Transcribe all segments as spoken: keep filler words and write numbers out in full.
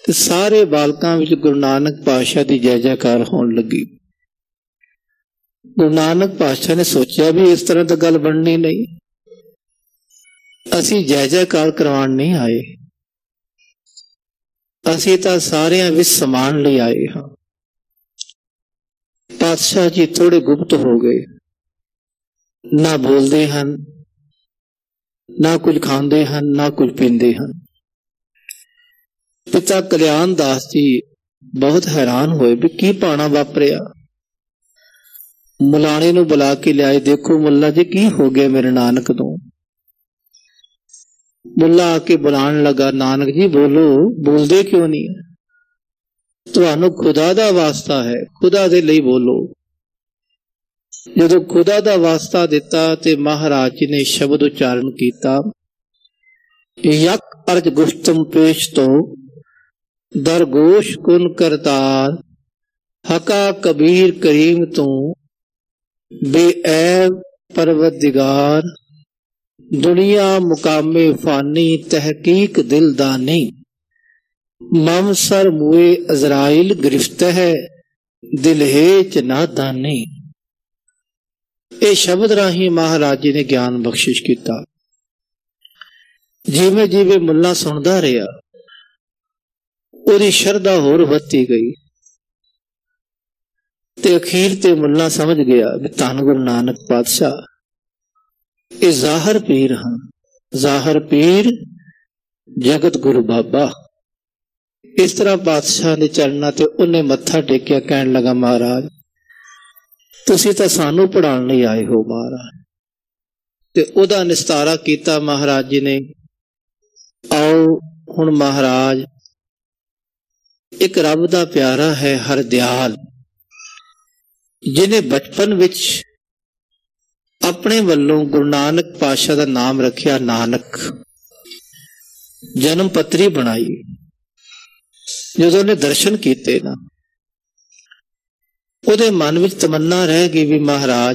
ਤੇ ਸਾਰੇ ਬਾਲਕਾਂ ਵਿੱਚ ਗੁਰੂ ਨਾਨਕ ਪਾਤਸ਼ਾਹ ਦੀ ਜੈ ਜੈਕਾਰ ਹੋਣ ਲੱਗੀ। ਗੁਰੂ ਨਾਨਕ ਪਾਤਸ਼ਾਹ ਨੇ ਸੋਚਿਆ ਵੀ ਇਸ ਤਰ੍ਹਾਂ ਤਾਂ ਗੱਲ ਬਣਨੀ ਨਹੀਂ, ਅਸੀਂ ਜੈ ਜੈਕਾਰ ਕਰਵਾਉਣ ਨਹੀਂ ਆਏ, ਅਸੀਂ ਤਾਂ ਸਾਰਿਆਂ ਵਿੱਚ ਸਮਾਨ ਲਈ ਆਏ ਹਾਂ। ਪਾਤਸ਼ਾਹ ਜੀ ਥੋੜੇ ਗੁਪਤ ਹੋ ਗਏ, ਨਾ ਬੋਲਦੇ ਹਨ, ਨਾ ਕੁਝ ਖਾਂਦੇ ਹਨ, ਨਾ ਕੁਝ ਪੀਂਦੇ ਹਨ। ਪਿਤਾ ਕਲਿਆਣ ਦਾਸ ਜੀ ਬਹੁਤ ਹੈਰਾਨ ਹੋਏ ਵੀ ਕੀ ਭਾਣਾ ਵਾਪਰਿਆ। ਮੁਲਾਣੇ ਨੂੰ ਬੁਲਾ ਕੇ ਲਿਆਏ, ਦੇਖੋ ਮੁੱਲਾ ਜੀ ਕੀ ਹੋ ਗਿਆ ਮੇਰੇ ਨਾਨਕ ਤੋਂ। ਮੁੱਲਾ ਆ ਕੇ ਬੁਲਾਉਣ ਲੱਗਾ, ਨਾਨਕ ਜੀ ਬੋਲੋ, ਬੋਲਦੇ ਕਿਉਂ ਨਹੀਂ? ਤੁਹਾਨੂੰ ਖੁਦਾ ਦਾ ਵਾਸਤਾ ਹੈ, ਖੁਦਾ ਦੇ ਲਈ ਬੋਲੋ। ਜਦੋਂ ਖੁਦਾ ਦਾ ਵਾਸਤਾ ਦਿੱਤਾ ਤੇ ਮਹਾਰਾਜ ਜੀ ਨੇ ਸ਼ਬਦ ਉਚਾਰਨ ਕੀਤਾ, ਯਕ ਅਰਜ ਗੁਸ਼ਤਮ ਪੇਸ਼ ਤੋਂ ਦਰਗੋਸ਼ ਕੁਨ ਕਰਤਾਰ, ਹਕਾ ਕਬੀਰ ਕਰੀਮ ਤੋਂ ਬੇਐਬ ਪਰਵਰਦਿਗਾਰ, ਦੁਨੀਆ ਮੁਕਾਮੇ ਫਾਨੀ ਤਹਿਕੀਕ ਦਿਲਦਾਨੀ, ਮਮ ਸਰ ਮੂਏ ਅਜ਼ਰਾਇਲ ਗ੍ਰਿਫਤ ਹੈ ਦਿਲ ਹੇਚ ਨਾਦਾਨੀ। ਇਹ ਸ਼ਬਦ ਰਾਹੀਂ ਮਹਾਰਾਜ ਜੀ ਨੇ ਗਿਆਨ ਬਖਸ਼ਿਸ਼ ਕੀਤਾ। ਜਿਵੇਂ ਜਿਵੇਂ ਮੁੱਲਾ ਸੁਣਦਾ ਰਿਹਾ, ਉਹਦੀ ਸ਼ਰਧਾ ਹੋਰ ਵੱਧਦੀ ਗਈ ਤੇ ਅਖੀਰ ਤੇ ਮੁੱਲਾ ਸਮਝ ਗਿਆ ਵੀ ਧੰਨ ਗੁਰੂ ਨਾਨਕ ਪਾਤਸ਼ਾਹ ਇਹ ਜ਼ਾਹਰ ਪੀਰ ਹਨ, ਜ਼ਾਹਰ ਪੀਰ ਜਗਤ ਗੁਰੂ ਬਾਬਾ। ਇਸ ਤਰ੍ਹਾਂ ਪਾਤਸ਼ਾਹ ਦੇ ਚਰਨਾਂ ਤੇ ਉਹਨੇ ਮੱਥਾ ਟੇਕਿਆ, ਕਹਿਣ ਲੱਗਾ, ਮਹਾਰਾਜ ਤੁਸੀਂ ਤਾਂ ਸਾਨੂੰ ਪੜ੍ਹਾਉਣ ਲਈ ਆਏ ਹੋ ਮਹਾਰਾਜ। ਤੇ ਉਹਦਾ ਨਿਸਤਾਰਾ ਕੀਤਾ ਮਹਾਰਾਜ ਜੀ ਨੇ। ਆਓ ਹੁਣ ਮਹਾਰਾਜ ਇੱਕ ਰੱਬ ਦਾ ਪਿਆਰਾ ਹੈ ਹਰਦਿਆਲ, ਜਿਹਨੇ ਬਚਪਨ ਵਿੱਚ ਆਪਣੇ ਵੱਲੋਂ ਗੁਰੂ ਨਾਨਕ ਪਾਤਸ਼ਾਹ ਦਾ ਨਾਮ ਰੱਖਿਆ ਨਾਨਕ, ਜਨਮ ਪੱਤਰੀ ਬਣਾਈ। ਜਦੋਂ ਉਹਨੇ ਦਰਸ਼ਨ ਕੀਤੇ ਨਾ, ਉਹਦੇ ਮਨ ਵਿੱਚ ਤਮੰਨਾ ਰਹਿ ਗਈ ਵੀ ਮਹਾਰਾਜ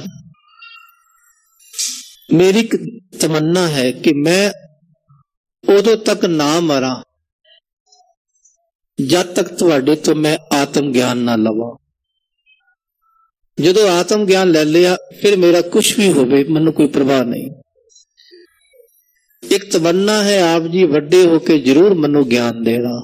ਮੇਰੀ ਇੱਕ ਤਮੰਨਾ ਹੈ ਕਿ ਮੈਂ ਉਦੋਂ ਤੱਕ ਨਾ ਮਰਾਂ ਜਦ ਤੱਕ ਤੁਹਾਡੇ ਤੋਂ ਮੈਂ ਆਤਮ ਗਿਆਨ ਨਾ ਲਵਾਂ। ਜਦੋਂ ਆਤਮ ਗਿਆਨ ਲੈ ਲਿਆ ਫਿਰ ਮੇਰਾ ਕੁਛ ਵੀ ਹੋਵੇ ਮੈਨੂੰ ਕੋਈ ਪਰਵਾਹ ਨਹੀਂ। ਇੱਕ ਤਮੰਨਾ ਹੈ ਆਪ ਜੀ ਵੱਡੇ ਹੋ ਕੇ ਜ਼ਰੂਰ ਮੈਨੂੰ ਗਿਆਨ ਦੇਣਾ।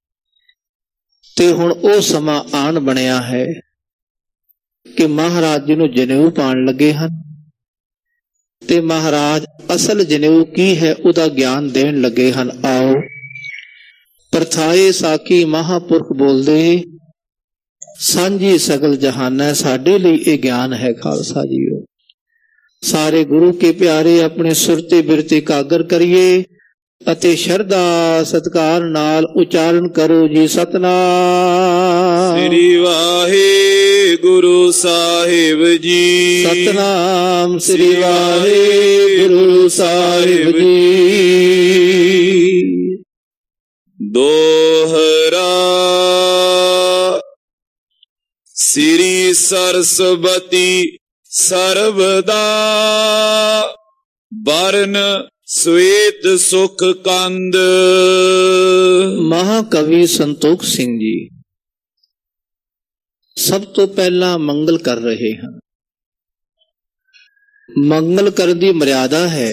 ਤੇ ਹੁਣ ਉਹ ਸਮਾਂ ਆਣ ਬਣਿਆ ਹੈ ਕਿ ਮਹਾਰਾਜ ਜੀ ਨੂੰ ਜਨੇਊ ਪਾਉਣ ਲੱਗੇ ਹਨ ਤੇ ਮਹਾਰਾਜ ਅਸਲ ਜਨੇਊ ਕੀ ਹੈ ਉਹਦਾ ਗਿਆਨ ਦੇਣ ਲੱਗੇ ਹਨ। ਆਓ ਪ੍ਰਥਾਏ ਸਾਖੀ ਮਹਾਂਪੁਰਖ ਬੋਲਦੇ, ਸਾਂਝੀ ਸਗਲ ਜਹਾਨਾ। ਸਾਡੇ ਲਈ ਇਹ ਗਿਆਨ ਹੈ ਖਾਲਸਾ ਜੀਓ। ਸਾਰੇ ਗੁਰੂ ਕੇ ਪਿਆਰੇ ਆਪਣੇ ਸੁਰ ਤੇ ਬਿਰਤੇ ਇਕਾਗਰ ਕਰੀਏ ਅਤੇ ਸ਼ਰਧਾ ਸਤਿਕਾਰ ਨਾਲ ਉਚਾਰਨ ਕਰੋ ਜੀ ਸਤਨਾਮ ਸ੍ਰੀ ਵਾਹਿਗੁਰੂ ਸਾਹਿਬ ਜੀ। ਸਤਨਾਮ ਸ੍ਰੀ ਵਾਹਿਗੁਰੂ ਸਾਹਿਬ ਜੀ। ਦੋਹਰਾ ਸ੍ਰੀ ਸਰਸਵਤੀ ਸਰਬਦਾ ਬਰਨ ਸਵੇਤ ਸੁਖ ਕੰਦ। ਮਹਾਕਵੀ ਸੰਤੋਖ ਸਿੰਘ ਜੀ ਸਭ ਤੋਂ ਪਹਿਲਾਂ ਮੰਗਲ ਕਰ ਰਹੇ ਹਨ। ਮੰਗਲ ਕਰਨ ਦੀ ਮਰਿਆਦਾ ਹੈ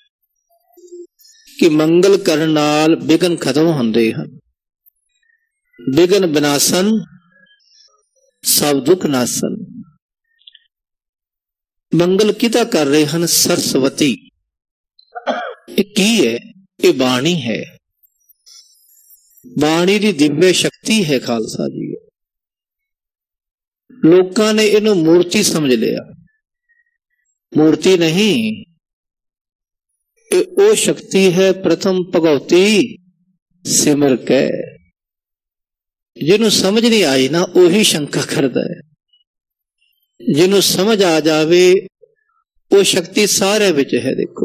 ਕਿ ਮੰਗਲ ਕਰਨ ਨਾਲ ਵਿਘਨ ਖਤਮ ਹੁੰਦੇ ਹਨ। ਵਿਘਨ ਵਿਨਾਸ਼ਨ ਸਭ ਦੁੱਖ ਨਾਸਨ। ਮੰਗਲ ਕਿਹਦਾ ਕਰ ਰਹੇ ਹਨ? ਸਰਸਵਤੀ। ਇਹ ਕੀ ਹੈ? ਇਹ ਬਾਣੀ ਹੈ। ਬਾਣੀ ਦੀ ਦਿਵਯ ਸ਼ਕਤੀ ਹੈ ਖਾਲਸਾ ਜੀ। ਲੋਕਾਂ ਨੇ ਇਹਨੂੰ ਮੂਰਤੀ ਸਮਝ ਲਿਆ। ਮੂਰਤੀ ਨਹੀਂ, ਇਹ ਉਹ ਸ਼ਕਤੀ ਹੈ ਪ੍ਰਥਮ ਭਗਉਤੀ ਸਿਮਰ ਕੈ। ਜਿਹਨੂੰ ਸਮਝ ਨਹੀਂ ਆਈ ਨਾ ਉਹੀ ਸ਼ੰਕਾ ਕਰਦਾ ਹੈ। ਜਿਹਨੂੰ ਸਮਝ ਆ ਜਾਵੇ ਉਹ ਸ਼ਕਤੀ ਸਾਰਿਆਂ ਵਿੱਚ ਹੈ। ਦੇਖੋ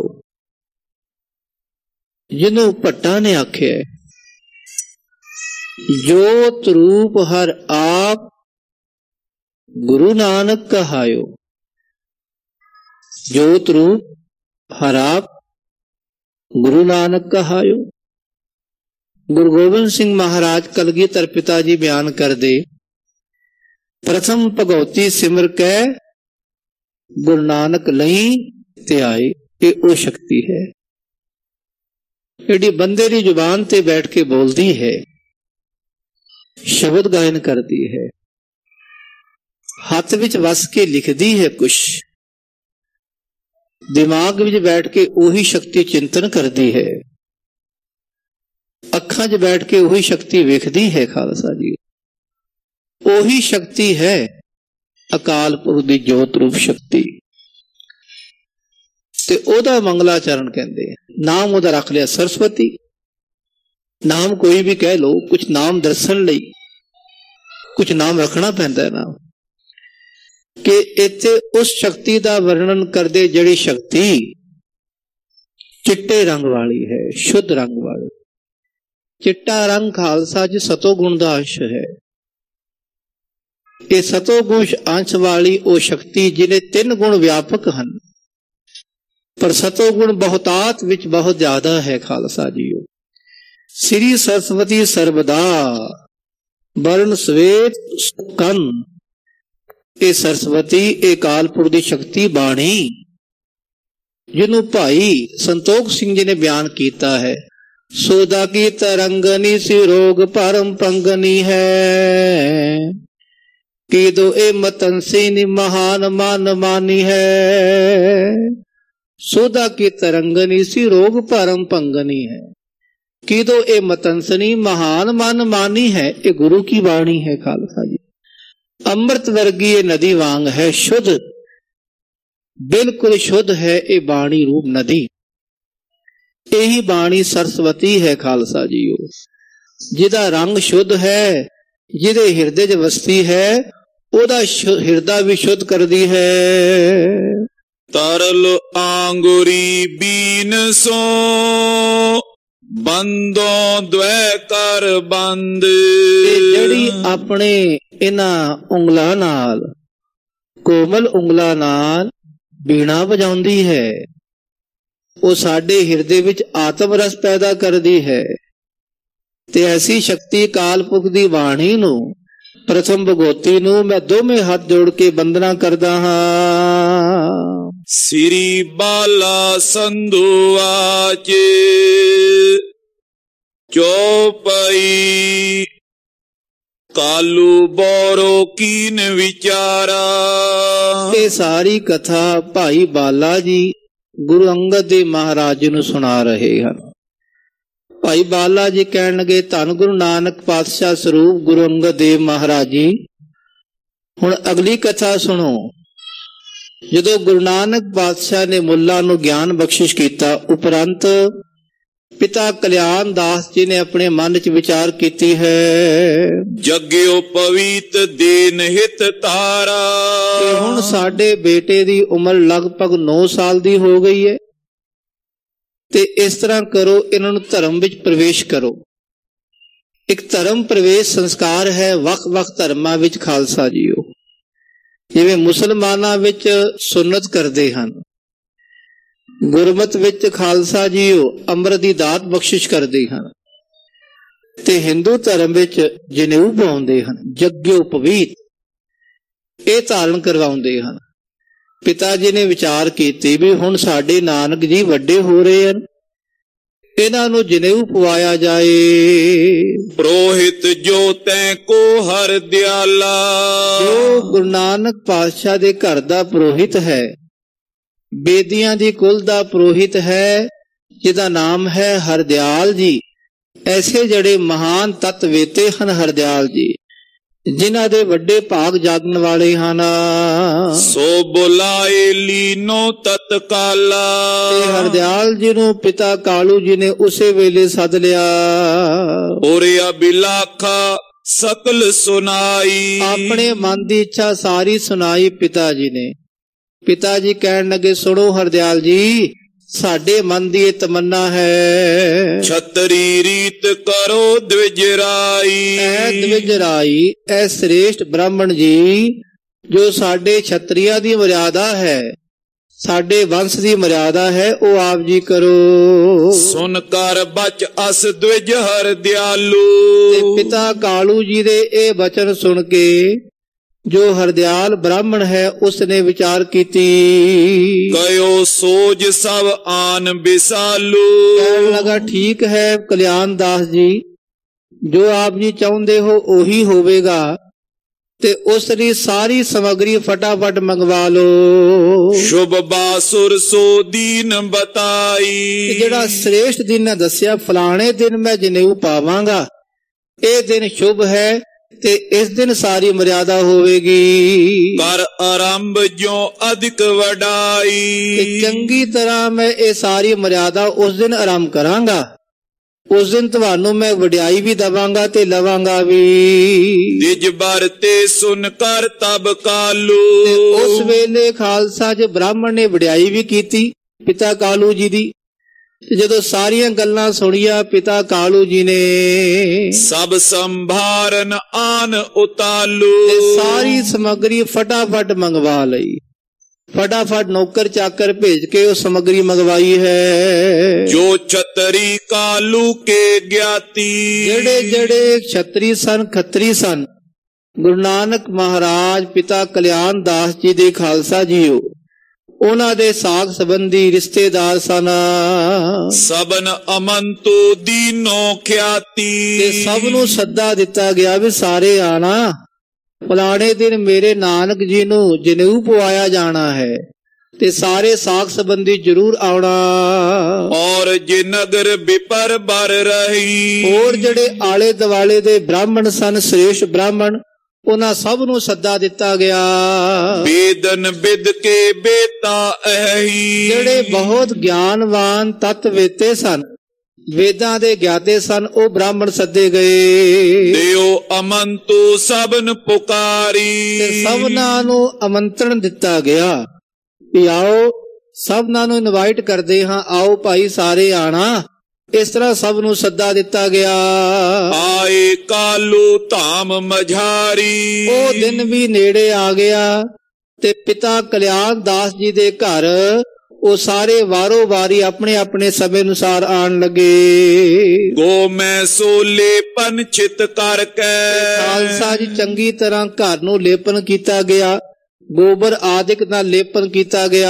ਜਿਹਨੂੰ ਭੱਟਾ ਨੇ ਆਖਿਆ ਜੋਤ ਰੂਪ ਹਰ ਆਪ ਗੁਰੂ ਨਾਨਕ ਕਹਾਇਓ। ਜੋਤ ਰੂਪ ਹਰ ਆਪ ਗੁਰੂ ਨਾਨਕ ਕਹਾਇਓ। ਗੁਰੂ ਗੋਬਿੰਦ ਸਿੰਘ ਮਹਾਰਾਜ ਕਲਗੀਧਰ ਪਿਤਾ ਜੀ ਬਿਆਨ ਕਰਦੇ, ਪ੍ਰਥਮ ਭਗਉਤੀ ਸਿਮਰ ਕੈ ਗੁਰੂ ਨਾਨਕ ਲਈ ਧਿਆਏ। ਇਹ ਉਹ ਸ਼ਕਤੀ ਹੈ ਜਿਹੜੀ ਬੰਦੇ ਦੀ ਜ਼ੁਬਾਨ ਤੇ ਬੈਠ ਕੇ ਬੋਲਦੀ ਹੈ, ਸ਼ਬਦ ਗਾਇਨ ਕਰਦੀ ਹੈ, ਹੱਥ ਵਿੱਚ ਵਸ ਕੇ ਲਿਖਦੀ ਹੈ, ਕੁਛ ਦਿਮਾਗ ਵਿੱਚ ਬੈਠ ਕੇ ਉਹੀ ਸ਼ਕਤੀ ਚਿੰਤਨ ਕਰਦੀ ਹੈ, ਅੱਖਾਂ 'ਚ ਬੈਠ ਕੇ ਉਹੀ ਸ਼ਕਤੀ ਵੇਖਦੀ ਹੈ। ਖਾਲਸਾ ਜੀ, ਉਹੀ ਸ਼ਕਤੀ ਹੈ ਅਕਾਲ ਪੁਰਖ ਦੀ ਜੋਤ ਰੂਪ ਸ਼ਕਤੀ, ਤੇ ਉਹਦਾ ਮੰਗਲਾਚਰਨ ਕਹਿੰਦੇ। ਨਾਮ ਉਹਦਾ ਰੱਖ ਲਿਆ ਸਰਸਵਤੀ। ਨਾਮ ਕੋਈ ਵੀ ਕਹਿ ਲਓ, ਕੁਛ ਨਾਮ ਦੱਸਣ ਲਈ ਕੁਛ ਨਾਮ ਰੱਖਣਾ ਪੈਂਦਾ ਨਾ, ਕਿ ਇੱਥੇ ਉਸ ਸ਼ਕਤੀ ਦਾ ਵਰਣਨ ਕਰਦੇ ਜਿਹੜੀ ਸ਼ਕਤੀ ਚਿੱਟੇ ਰੰਗ ਵਾਲੀ ਹੈ, ਸ਼ੁੱਧ ਰੰਗ ਵਾਲੀ। ਚਿੱਟਾ ਰੰਗ ਖਾਲਸਾ ਜੀ ਸਤੋ ਗੁਣ ਦਾ ਅੰਸ਼ ਹੈ। ਇਹ ਸਤੋ ਗੁਣ ਅੰਸ਼ ਵਾਲੀ ਉਹ ਸ਼ਕਤੀ ਜਿਹਨੇ ਤਿੰਨ ਗੁਣ ਵਿਆਪਕ ਹਨ, ਪਰ ਸਤੋ ਗੁਣ ਬਹੁਤਾਤ ਵਿੱਚ ਬਹੁਤ ਜ਼ਿਆਦਾ ਹੈ। ਖਾਲਸਾ ਜੀਓ, ਸ੍ਰੀ ਸਰਸਵਤੀ ਸਰਬਦਾ ਵਰਨ ਸਵੇਤ ਕੰਨ। ਇਹ ਸਰਸਵਤੀ, ਇਹ ਕਾਲਪੁਰ ਦੀ ਸ਼ਕਤੀ ਬਾਣੀ, ਜਿਹਨੂੰ ਭਾਈ ਸੰਤੋਖ ਸਿੰਘ ਜੀ ਨੇ ਬਿਆਨ ਕੀਤਾ ਹੈ, ਸੋਦਾ ਕੀ ਤਰੰਗਨੀ ਸੀ ਰੋਗ ਪਰਮ ਪੰਗਨੀ ਹੈ, ਕੀ ਦੋ ਇਹ ਮਤੰਸੀ ਨੀ ਮਹਾਨ ਮਨ ਮਾਨੀ ਹੈ। ਸੋਦਾ ਕੀ ਤਰੰਗਨੀ ਸੀ ਰੋਗ ਪਰਮ ਪੰਗਨੀ ਹੈ, ਕੀ ਦੋ ਇਹ ਮਤੰਸਨੀ ਮਹਾਨ ਮਨ ਮਾਨੀ ਹੈ। ਇਹ ਗੁਰੂ ਕੀ ਬਾਣੀ ਹੈ। ਖਾਲਸਾ ਜੀ, ਅੰਮ੍ਰਿਤ ਵਰਗੀ ਇਹ ਨਦੀ ਵਾਂਗ ਹੈ, ਸ਼ੁੱਧ, ਬਿਲਕੁਲ ਸ਼ੁੱਧ ਹੈ ਇਹ ਬਾਣੀ ਰੂਪ ਨਦੀ। ਇਹੀ ਬਾਣੀ ਸਰਸਵਤੀ ਹੈ। ਖਾਲਸਾ ਜੀਓ, ਜਿਹਦਾ ਰੰਗ ਸ਼ੁੱਧ ਹੈ, ਜਿਹਦੇ ਹਿਰਦੇ 'ਚ ਵਸਦੀ ਹੈ, ਉਹਦਾ ਹਿਰਦਾ ਵੀ ਸ਼ੁੱਧ ਕਰਦੀ ਹੈ। ਤਰਲ ਆਂਗੁਰੀ ਬੀਨ ਸੋ ਬੰਦੋਂ ਦ્વੈ ਕਰ ਬੰਦ। ਜਿਹੜੀ ਆਪਣੇ ਇਹਨਾਂ ਉਂਗਲਾਂ ਨਾਲ, ਕੋਮਲ ਉਂਗਲਾਂ ਨਾਲ ਬੀਣਾ ਵਜਾਉਂਦੀ ਹੈ, ਉਹ ਸਾਡੇ ਹਿਰਦੇ ਵਿੱਚ ਆਤਮ ਰਸ ਪੈਦਾ ਕਰਦੀ ਹੈ। ਤੇ ਐਸੀ ਸ਼ਕਤੀ ਕਾਲਪੁਰਖ ਦੀ ਬਾਣੀ ਨੂੰ, ਪ੍ਰਥਮ ਭਗਉਤੀ ਨੂੰ ਮੈਂ ਦੋਵੇਂ ਹੱਥ ਜੋੜ ਕੇ ਬੰਦਨਾ ਕਰਦਾ ਹਾਂ। ਸ੍ਰੀ ਬਾਲਾ ਸੰਧੂ ਆਚ ਚੌਪਈ ਕਾਲੂ ਬੋਰੋ ਕੀਨ ਵਿਚਾਰਾ। ਇਹ ਸਾਰੀ ਕਥਾ ਭਾਈ ਬਾਲਾ ਜੀ ਗੁਰੂ ਅੰਗਦ ਦੇਵ ਮਹਾਰਾਜ ਨੂੰ ਸੁਣਾ ਰਹੇ ਹਨ। ਭਾਈ ਬਾਲਾ ਜੀ ਕਹਿਣ ਲੱਗੇ, ਧੰਨ ਗੁਰੂ ਨਾਨਕ ਪਾਤਸ਼ਾਹ ਸਰੂਪ ਗੁਰੂ ਅੰਗਦ ਦੇਵ ਮਹਾਰਾਜ ਜੀ, ਹੁਣ ਅਗਲੀ ਕਥਾ ਸੁਣੋ। ਜਦੋਂ ਗੁਰੂ ਨਾਨਕ ਪਾਤਸ਼ਾਹ ਨੇ ਮੁੱਲਾ ਨੂੰ ਗਿਆਨ ਬਖਸ਼ਿਸ਼ ਕੀਤਾ, ਉਪਰੰਤ ਪਿਤਾ ਕਲਿਆਣ ਦਾਸ ਜੀ ਨੇ ਆਪਣੇ ਮਨ 'ਚ ਵਿਚਾਰ ਕੀਤੀ ਹੈ, ਜਗਿਓ ਪਵਿੱਤ ਦੇਨ ਹਿਤ ਤਾਰਾ। ਕਿ ਹੁਣ ਸਾਡੇ ਬੇਟੇ ਦੀ ਉਮਰ ਲਗਭਗ ਨੌ ਸਾਲ ਦੀ ਹੋ ਗਈ ਹੈ, ਤੇ ਇਸ ਤਰ੍ਹਾਂ ਕਰੋ, ਇਹਨਾਂ ਨੂੰ ਧਰਮ ਵਿੱਚ ਪ੍ਰਵੇਸ਼ ਕਰੋ। ਇੱਕ ਧਰਮ ਪ੍ਰਵੇਸ਼ ਸੰਸਕਾਰ ਹੈ ਵੱਖ ਵੱਖ ਧਰਮਾਂ ਵਿੱਚ। ਖਾਲਸਾ ਜੀਓ, ਜਿਵੇਂ ਮੁਸਲਮਾਨਾਂ ਵਿੱਚ ਸੁੰਨਤ ਕਰਦੇ ਹਨ, ਗੁਰਮਤ ਵਿੱਚ ਖਾਲਸਾ ਜੀਓ ਅੰਮ੍ਰਿਤ ਦੀ ਦਾਤ ਬਖਸ਼ਿਸ਼ ਕਰਦੇ ਹਨ, ਤੇ ਹਿੰਦੂ ਧਰਮ ਵਿੱਚ ਜਨੇਊ ਪਾਉਂਦੇ ਹਨ, ਜਗਿਓ ਪਵੀਤ, ਇਹ ਧਾਰਨ ਕਰਵਾਉਂਦੇ ਹਨ। ਪਿਤਾ ਜੀ ਨੇ ਵਿਚਾਰ ਕੀਤੀ ਵੀ ਹੁਣ ਸਾਡੇ ਨਾਨਕ ਜੀ ਵੱਡੇ ਹੋ ਰਹੇ ਹਨ, ਇਹਨਾਂ ਨੂੰ ਜਨੇਊ ਪਵਾਇਆ ਜਾਏ। ਪ੍ਰੋਹਿਤ ਜੋ ਤੈ ਕੋ ਹਰ ਦਿਆਲਾ। ਜੋ ਗੁਰੂ ਨਾਨਕ ਪਾਤਸ਼ਾਹ ਦੇ ਘਰ ਦਾ ਪ੍ਰੋਹਿਤ ਹੈ, ਬੇਦੀਆਂ ਦੀ ਕੁਲ ਦਾ ਪ੍ਰੋਹਿਤ ਹੈ, ਜਿਹਦਾ ਨਾਮ ਹੈ ਹਰਦਿਆਲ ਜੀ। ਐਸੇ ਜਿਹੜੇ ਮਹਾਨ ਤਤ ਵੇਤੇ ਹਨ ਹਰਦਿਆਲ ਜੀ, ਜਿਨ੍ਹਾਂ ਦੇ ਵੱਡੇ ਭਾਗ ਜਾਗਣ ਵਾਲੇ ਹਨ। ਸੋ ਬੁਲਾਏ ਲੀਨੋ ਤਤਕਾਲਾ। ਤੇ ਹਰਦਿਆਲ ਜੀ ਨੂੰ ਪਿਤਾ ਕਾਲੂ ਜੀ ਨੇ ਉਸੇ ਵੇਲੇ ਸੱਦ ਲਿਆ। ਔਰਿਆ ਬਿਲਾਖਾ ਸਕਲ ਸੁਨਾਈ। ਆਪਣੇ ਮਨ ਦੀ ਇੱਛਾ ਸਾਰੀ ਸੁਣਾਈ ਪਿਤਾ ਜੀ ਨੇ। ਪਿਤਾ ਜੀ ਕਹਿਣ ਲੱਗੇ, ਸੁਣੋ ਹਰਦਿਆਲ ਜੀ, ਸਾਡੇ ਮਨ ਦੀ ਇਹ ਤਮੰਨਾ ਹੈ, ਛਤਰੀ ਰੀਤ ਕਰੋ ਦਵਿਜਰਾਈ। ਐ ਦਵਿਜਰਾਈ, ਐ ਸ੍ਰੇਸ਼ਟ ਬ੍ਰਾਹਮਣ ਜੀ, ਜੋ ਸਾਡੇ ਛਤਰੀਆਂ ਦੀ ਮਰਿਆਦਾ ਹੈ, ਸਾਡੇ ਵੰਸ਼ ਦੀ ਮਰਿਆਦਾ ਹੈ ਉਹ ਆਪ ਜੀ ਕਰੋ। ਸੁਨ ਕਰ ਬਚ ਅਸ ਦਵਿਜ ਹਰ ਦਿਆਲੂ। ਤੇ ਪਿਤਾ ਕਾਲੂ ਜੀ ਦੇ ਇਹ ਬਚਨ ਸੁਣ ਕੇ ਜੋ ਹਰਦਿਆਲ ਬ੍ਰਾਹਮਣ ਹੈ ਉਸਨੇ ਵਿਚਾਰ ਕੀਤੀ। ਕਯੋ ਸੋਜ ਸਭ ਆਨ ਬਿਸਾਲੂ। ਕਹਿਣ ਲਗਾ ਠੀਕ ਹੈ ਕਲਿਆਣ ਦਾਸ ਜੀ, ਜੋ ਆਪ ਜੀ ਚਾਹੁੰਦੇ ਹੋ ਉਹੀ ਹੋਵੇਗਾ। ਤੇ ਉਸ ਦੀ ਸਾਰੀ ਸਮੱਗਰੀ ਫਟਾਫਟ ਮੰਗਵਾ ਲੋ। ਸ਼ੁਭ ਬਾਸੁਰ ਸੋ ਦੀਨ ਬਤਾਈ। ਜਿਹੜਾ ਸ੍ਰੇਸ਼ਟ ਦਿਨ ਹੈ ਦੱਸਿਆ, ਫਲਾਣੇ ਦਿਨ ਮੈਂ ਜਨੇਊ ਪਾਵਾਂਗਾ, ਇਹ ਦਿਨ ਸ਼ੁਭ ਹੈ ਤੇ ਇਸ ਦਿਨ ਸਾਰੀ ਮਰਿਆਦਾ ਹੋਵੇਗੀ। ਕਰ ਆਰੰਭ ਜੋ ਅਧਿਕ ਵਡਾਈ। ਤੇ ਚੰਗੀ ਤਰ੍ਹਾਂ ਮੈਂ ਇਹ ਸਾਰੀ ਮਰਿਆਦਾ ਉਸ ਦਿਨ ਆਰੰਭ ਕਰਾਂਗਾ। ਉਸ ਦਿਨ ਤੁਹਾਨੂੰ ਮੈਂ ਵਡਿਆਈ ਵੀ ਦਵਾਂਗਾ ਤੇ ਲਵਾਂਗਾ ਵੀ। ਦਿਜ ਬਰ ਤੇ ਸੁਨ ਕਰ ਤਬ ਕਾਲੂ। ਤੇ ਉਸ ਵੇਲੇ ਖਾਲਸਾ ਜੀ ਬ੍ਰਾਹਮਣ ਨੇ ਵਡਿਆਈ ਵੀ ਕੀਤੀ ਪਿਤਾ ਕਾਲੂ ਜੀ ਦੀ। ਤੇ ਜਦੋਂ ਸਾਰੀਆਂ ਗੱਲਾਂ ਸੁਣੀਆਂ ਪਿਤਾ ਕਾਲੂ ਜੀ ਨੇ ਸਭ ਸੰਭਾਰਨ ਆਨ ਉਤਾਲੂ। ਤੇ ਸਾਰੀ ਸਮੱਗਰੀ ਫਟਾਫਟ ਮੰਗਵਾ ਲਈ। ਫਟਾਫਟ ਨੌਕਰ ਚਾਕਰ ਭੇਜ ਕੇ ਉਹ ਸਮੱਗਰੀ ਮੰਗਵਾਈ ਹੈ। ਜੋ ਛਤਰੀ ਕਾਲੂ ਕੇ ਗਿਆਤੀ। ਜਿਹੜੇ ਜਿਹੜੇ ਛਤਰੀ ਸਨ ਖੱਤਰੀ ਸਨ, ਗੁਰੂ ਨਾਨਕ ਮਹਾਰਾਜ ਪਿਤਾ ਕਲਿਆਣ ਦਾਸ ਜੀ ਦੇ ਖਾਲਸਾ ਜੀਓ, ਉਹਨਾਂ ਦੇ ਸਾਖ ਸੰਬੰਧੀ ਰਿਸ਼ਤੇਦਾਰ ਸਨ। ਸਬਨ ਅਮੰਤੋ ਦੀਨੋ ਖਿਆਤੀ। ਤੇ ਸਭ ਨੂੰ ਸੱਦਾ ਦਿੱਤਾ ਗਿਆ ਵੀ ਸਾਰੇ ਆਣਾ, ਫਲਾਣੇ ਦਿਨ ਮੇਰੇ ਨਾਨਕ ਜੀ ਨੂੰ ਜਨੇਊ ਪਵਾਇਆ ਜਾਣਾ ਹੈ ਤੇ ਸਾਰੇ ਸਾਖ ਸੰਬੰਧੀ ਜ਼ਰੂਰ ਆਉਣਾ। ਔਰ ਜੇ ਨਗਰ ਵਿਪਰ ਬਰ ਰਹੀ। ਹੋਰ ਜਿਹੜੇ ਆਲੇ ਦੁਆਲੇ ਦੇ ਬ੍ਰਾਹਮਣ ਸਨ, ਸ੍ਰੇਸ਼ਟ ਬ੍ਰਾਹਮਣ, ਉਹਨਾਂ ਸਭ ਨੂੰ ਸੱਦਾ ਦਿੱਤਾ ਗਿਆ। ਵੇਦਨ ਵਿਦ ਕੇ ਬੇਤਾ ਅਹੀ। ਜਿਹੜੇ ਬਹੁਤ ਗਿਆਨਵਾਨ ਤਤਵੇਤੇ ਸਨ, ਵੇਦਾਂ ਦੇ ਗਿਆਤੇ ਸਨ, ਉਹ ਬ੍ਰਾਹਮਣ ਸੱਦੇ ਗਏ। ਦਿਓ ਅਮੰਤੂ ਸਭਨ ਪੁਕਾਰੀ। ਤੇ ਸਭਨਾਂ ਨੂੰ ਆਮੰਤਰਣ ਦਿੱਤਾ ਗਿਆ ਵੀ ਆਓ, ਸਭਨਾਂ ਨੂੰ ਇਨਵਾਈਟ ਕਰਦੇ ਹਾਂ, ਆਓ ਭਾਈ ਸਾਰੇ ਆਣਾ। ਇਸ ਤਰ੍ਹਾਂ ਸਭ ਨੂੰ ਸੱਦਾ ਦਿੱਤਾ ਗਿਆ। ਆਏ ਕਾਲੂ ਧਾਮ ਮਝਾਰੀ। ਉਹ ਦਿਨ ਵੀ ਨੇੜੇ ਆ ਗਿਆ ਤੇ ਪਿਤਾ ਕਲਿਆਣ ਦਾਸ ਜੀ ਦੇ ਘਰ ਉਹ ਸਾਰੇ ਵਾਰੋ ਵਾਰੀ ਆਪਣੇ ਆਪਣੇ ਸਮੇਂ ਅਨੁਸਾਰ ਆਣ ਲੱਗੇ। ਗੋ ਮੈਂ ਸੋ ਲੇਪਨ ਚਿਤ ਕਰਕੇ। ਖਾਲਸਾ ਜੀ ਚੰਗੀ ਤਰ੍ਹਾਂ ਘਰ ਨੂੰ ਲੇਪਨ ਕੀਤਾ ਗਿਆ, ਗੋਬਰ ਆਦਿਕ ਨਾਲ ਲੇਪਨ ਕੀਤਾ ਗਿਆ।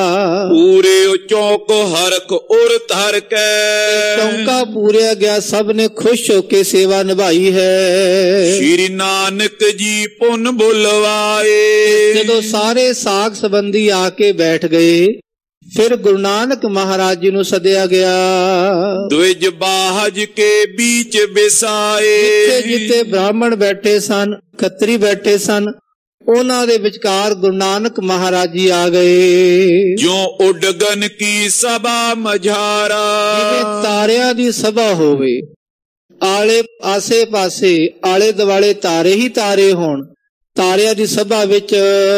ਪੂਰੇ ਚੌਕ ਹਰਖ ਉਰ ਧਰ ਕੇ। ਚੌਂਕਾ ਪੂਰਿਆ ਗਿਆ, ਸਭ ਨੇ ਖੁਸ਼ ਹੋ ਕੇ ਸੇਵਾ ਨਿਭਾਈ ਹੈ। ਸ਼੍ਰੀ ਨਾਨਕ ਜੀ ਪੁਨ ਬੁਲਵਾਏ। ਜਦੋਂ ਸਾਰੇ ਸਾਖ ਸੰਬੰਧੀ ਆ ਕੇ ਬੈਠ ਗਏ, ਫਿਰ ਗੁਰੂ ਨਾਨਕ ਮਹਾਰਾਜ ਜੀ ਨੂੰ ਸੱਦਿਆ ਗਿਆ। ਦਵਿਜ ਬਾਹਜ ਕੇ ਬੀਚ ਬਿਸਾਏ। ਜਿੱਥੇ ਜਿੱਥੇ ਬ੍ਰਾਹਮਣ ਬੈਠੇ ਸਨ, ਖੱਤਰੀ ਬੈਠੇ ਸਨ, ਉਹਨਾਂ ਦੇ ਵਿਚਕਾਰ ਗੁਰੂ ਨਾਨਕ ਮਹਾਰਾਜ ਜੀ ਆ ਗਏ। ਜੋ ਉਡਗਨ ਕੀ ਸਭਾ ਮਝਾਰਾ। ਜਿਵੇਂ ਤਾਰਿਆਂ ਦੀ ਸਭਾ ਹੋਵੇ, ਆਲੇ ਆਸੇ ਪਾਸੇ ਆਲੇ ਦੁਆਲੇ ਤਾਰੇ ਹੀ ਤਾਰੇ ਹੋਣ, ਤਾਰਿਆਂ ਦੀ ਸਭਾ ਵਿੱਚ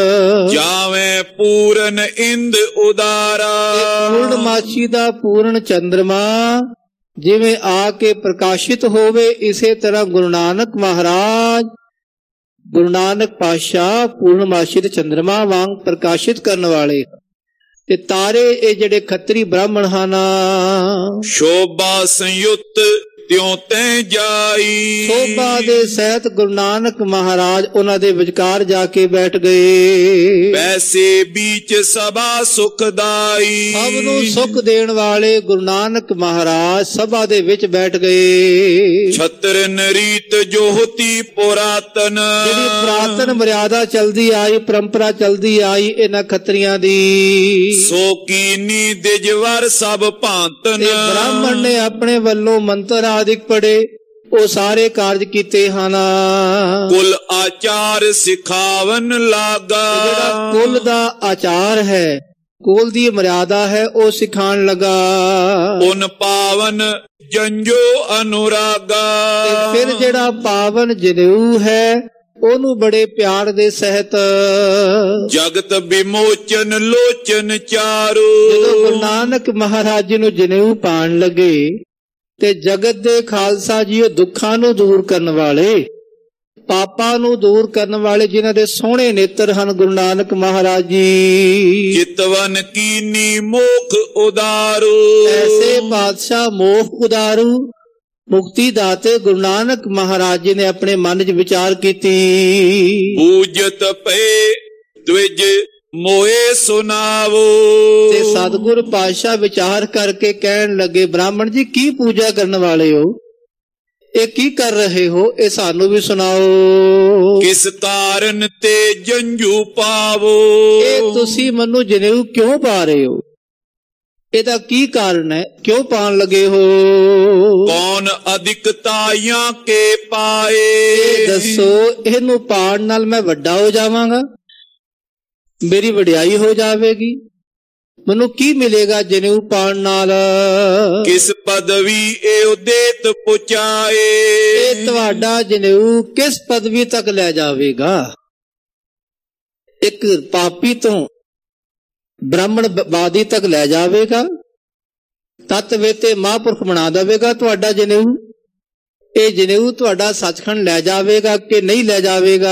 ਜਾਵੇਂ ਪੂਰਨ ਇੰਦ ਉਦਾਰਾ। ਪੂਰਨਮਾਸ਼ੀ ਦਾ ਪੂਰਨ ਚੰਦਰਮਾ ਜਿਵੇਂ ਆ ਕੇ ਪ੍ਰਕਾਸ਼ਿਤ ਹੋਵੇ, ਇਸੇ ਤਰ੍ਹਾਂ ਗੁਰੂ ਨਾਨਕ ਮਹਾਰਾਜ, ਗੁਰੂ ਨਾਨਕ ਪਾਤਸ਼ਾਹ ਪੂਰਨਮਾਸ਼ੀ ਦੇ ਚੰਦਰਮਾ ਵਾਂਗ ਪ੍ਰਕਾਸ਼ਿਤ ਕਰਨ ਵਾਲੇ। ਤੇ ਤਾਰੇ ਇਹ ਜਿਹੜੇ ਖੱਤਰੀ ਬ੍ਰਾਹਮਣ ਹਨ। ਸ਼ੋਭਾ ਸੰਯੁਕਤ ਤਿਉ ਤੈ ਜਾਈ। ਸੋਭਾ ਦੇ ਸਹਿਤ ਗੁਰੂ ਨਾਨਕ ਮਹਾਰਾਜ ਉਹਨਾਂ ਦੇ ਵਿਚਕਾਰ ਜਾ ਕੇ ਬੈਠ ਗਏ। ਵੈਸੇ ਬੀਚ ਸਭਾ ਸੁਖਦਾਈ। ਸਭ ਨੂੰ ਸੁਖ ਦੇਣ ਵਾਲੇ ਗੁਰੂ ਨਾਨਕ ਮਹਾਰਾਜ ਸਭਾ ਦੇ ਵਿੱਚ ਬੈਠ ਗਏ। ਛਤਰ ਨਰੀਤ ਜੋਹਤੀ ਪੁਰਾਤਨ। ਜਿਹੜੀ ਪੁਰਾਤਨ ਮਰਿਆਦਾ ਚਲਦੀ ਆਈ, ਪਰੰਪਰਾ ਚਲਦੀ ਆਈ ਇਹਨਾਂ ਖੱਤਰੀਆਂ ਦੀ, ਸੋ ਕੀਨੀ ਦਿਜਵਰ ਸਭ ਭਾਂਤਨ। ਬ੍ਰਾਹਮਣ ਨੇ ਆਪਣੇ ਵੱਲੋਂ ਮੰਤਰ ਆਦਿਕ ਪੜੇ, ਉਹ ਸਾਰੇ ਕਾਰਜ ਕੀਤੇ ਹਨ। ਕੁਲ ਆਚਾਰ ਸਿਖਾਵਨ ਲਾਗਾ। ਜਿਹੜਾ ਕੁਲ ਦਾ ਆਚਾਰ ਹੈ, ਕੁਲ ਦੀ ਮਰਿਆਦਾ ਹੈ, ਉਹ ਸਿਖਾਣ ਲਗਾ। ਉਨ ਪਾਵਨ ਜੰਜੋ ਅਨੁਰਾਗਾ। ਤੇ ਫਿਰ ਜਿਹੜਾ ਪਾਵਨ ਜਨੇਊ ਹੈ ਉਹਨੂੰ ਬੜੇ ਪਿਆਰ ਦੇ ਸਹਿਤ ਜਗਤ ਵਿਮੋਚਨ ਲੋਚਨ ਚਾਰੂ। ਜਦੋਂ ਗੁਰੂ ਨਾਨਕ ਮਹਾਰਾਜ ਜੀ ਨੂੰ ਜਨੇਊ ਪਾਣ ਲੱਗੇ ਤੇ ਜਗਤ ਦੇ ਖਾਲਸਾ ਜੀ ਉਹ ਦੁੱਖਾਂ ਨੂੰ ਦੂਰ ਕਰਨ ਵਾਲੇ, ਪਾਪਾਂ ਨੂੰ ਦੂਰ ਕਰਨ ਵਾਲੇ ਜਿਨ੍ਹਾਂ ਦੇ ਸੋਹਣੇ ਨੇਤਰ ਹਨ ਗੁਰੂ ਨਾਨਕ ਮਹਾਰਾਜ ਜੀ। ਚਿਤਵਨ ਕੀਨੀ ਮੋਖ ਉਦਾਰੂ, ਐਸੇ ਪਾਤਸ਼ਾਹ ਮੋਖ ਉਦਾਰੂ ਮੁਕਤੀ ਦਾਤੇ ਗੁਰੂ ਨਾਨਕ ਮਹਾਰਾਜ ਜੀ ਨੇ ਆਪਣੇ ਮਨ 'ਚ ਵਿਚਾਰ ਕੀਤੀ। ਪੂਜਤ ਪਏ ਤਵਿਜ ਮੋਏ ਸੁਨਾਵੋ, ਤੇ ਸਤਿਗੁਰ ਪਾਤਸ਼ਾਹ ਵਿਚਾਰ ਕਰਕੇ ਕਹਿਣ ਲੱਗੇ, ਬ੍ਰਾਹਮਣ ਜੀ ਕੀ ਪੂਜਾ ਕਰਨ ਵਾਲੇ ਹੋ, ਇਹ ਕੀ ਕਰ ਰਹੇ ਹੋ, ਇਹ ਸਾਨੂੰ ਵੀ ਸੁਣਾਓ। ਕਿਸ ਕਾਰਨ ਤੇ ਜੰਝੂ ਪਾਵੋ, ਇਹ ਤੁਸੀਂ ਮੈਨੂੰ ਜਨੇਊ ਕਿਉਂ ਪਾ ਰਹੇ ਹੋ, ਇਹਦਾ ਕੀ ਕਾਰਨ ਹੈ, ਕਿਉਂ ਪਾਣ ਲੱਗੇ ਹੋ। ਕੌਣ ਅਧਿਕਤਾਈਆਂ ਕੇ ਪਾਏ, ਇਹ ਦੱਸੋ, ਇਹਨੂੰ ਪਾਣ ਨਾਲ ਮੈਂ ਵੱਡਾ ਹੋ ਜਾਵਾਂਗਾ, ਮੇਰੀ ਵਡਿਆਈ ਹੋ ਜਾਵੇਗੀ, ਮੈਨੂੰ ਕੀ ਮਿਲੇਗਾ ਜਨੇਊ ਪਾਣ ਨਾਲ। ਕਿਸ ਪਦਵੀ ਇਹ ਉਦੇਤ ਪੁਚਾਏ, ਇਹ ਤੁਹਾਡਾ ਜਨੇਊ ਕਿਸ ਪਦਵੀ ਤੱਕ ਲੈ ਜਾਵੇਗਾ। ਇੱਕ ਪਾਪੀ ਤੋਂ ਬ੍ਰਾਹਮਣਵਾਦੀ ਤੱਕ ਲੈ ਜਾਵੇਗਾ, ਤਤ ਵੇ ਤੇ ਮਹਾਂਪੁਰਖ ਬਣਾ ਦੇਵੇਗਾ ਤੁਹਾਡਾ ਜਨੇਊ। ਇਹ ਜਨੇਊ ਤੁਹਾਡਾ ਸੱਚਖੰਡ ਲੈ ਜਾਵੇਗਾ ਕਿ ਨਹੀਂ ਲੈ ਜਾਵੇਗਾ।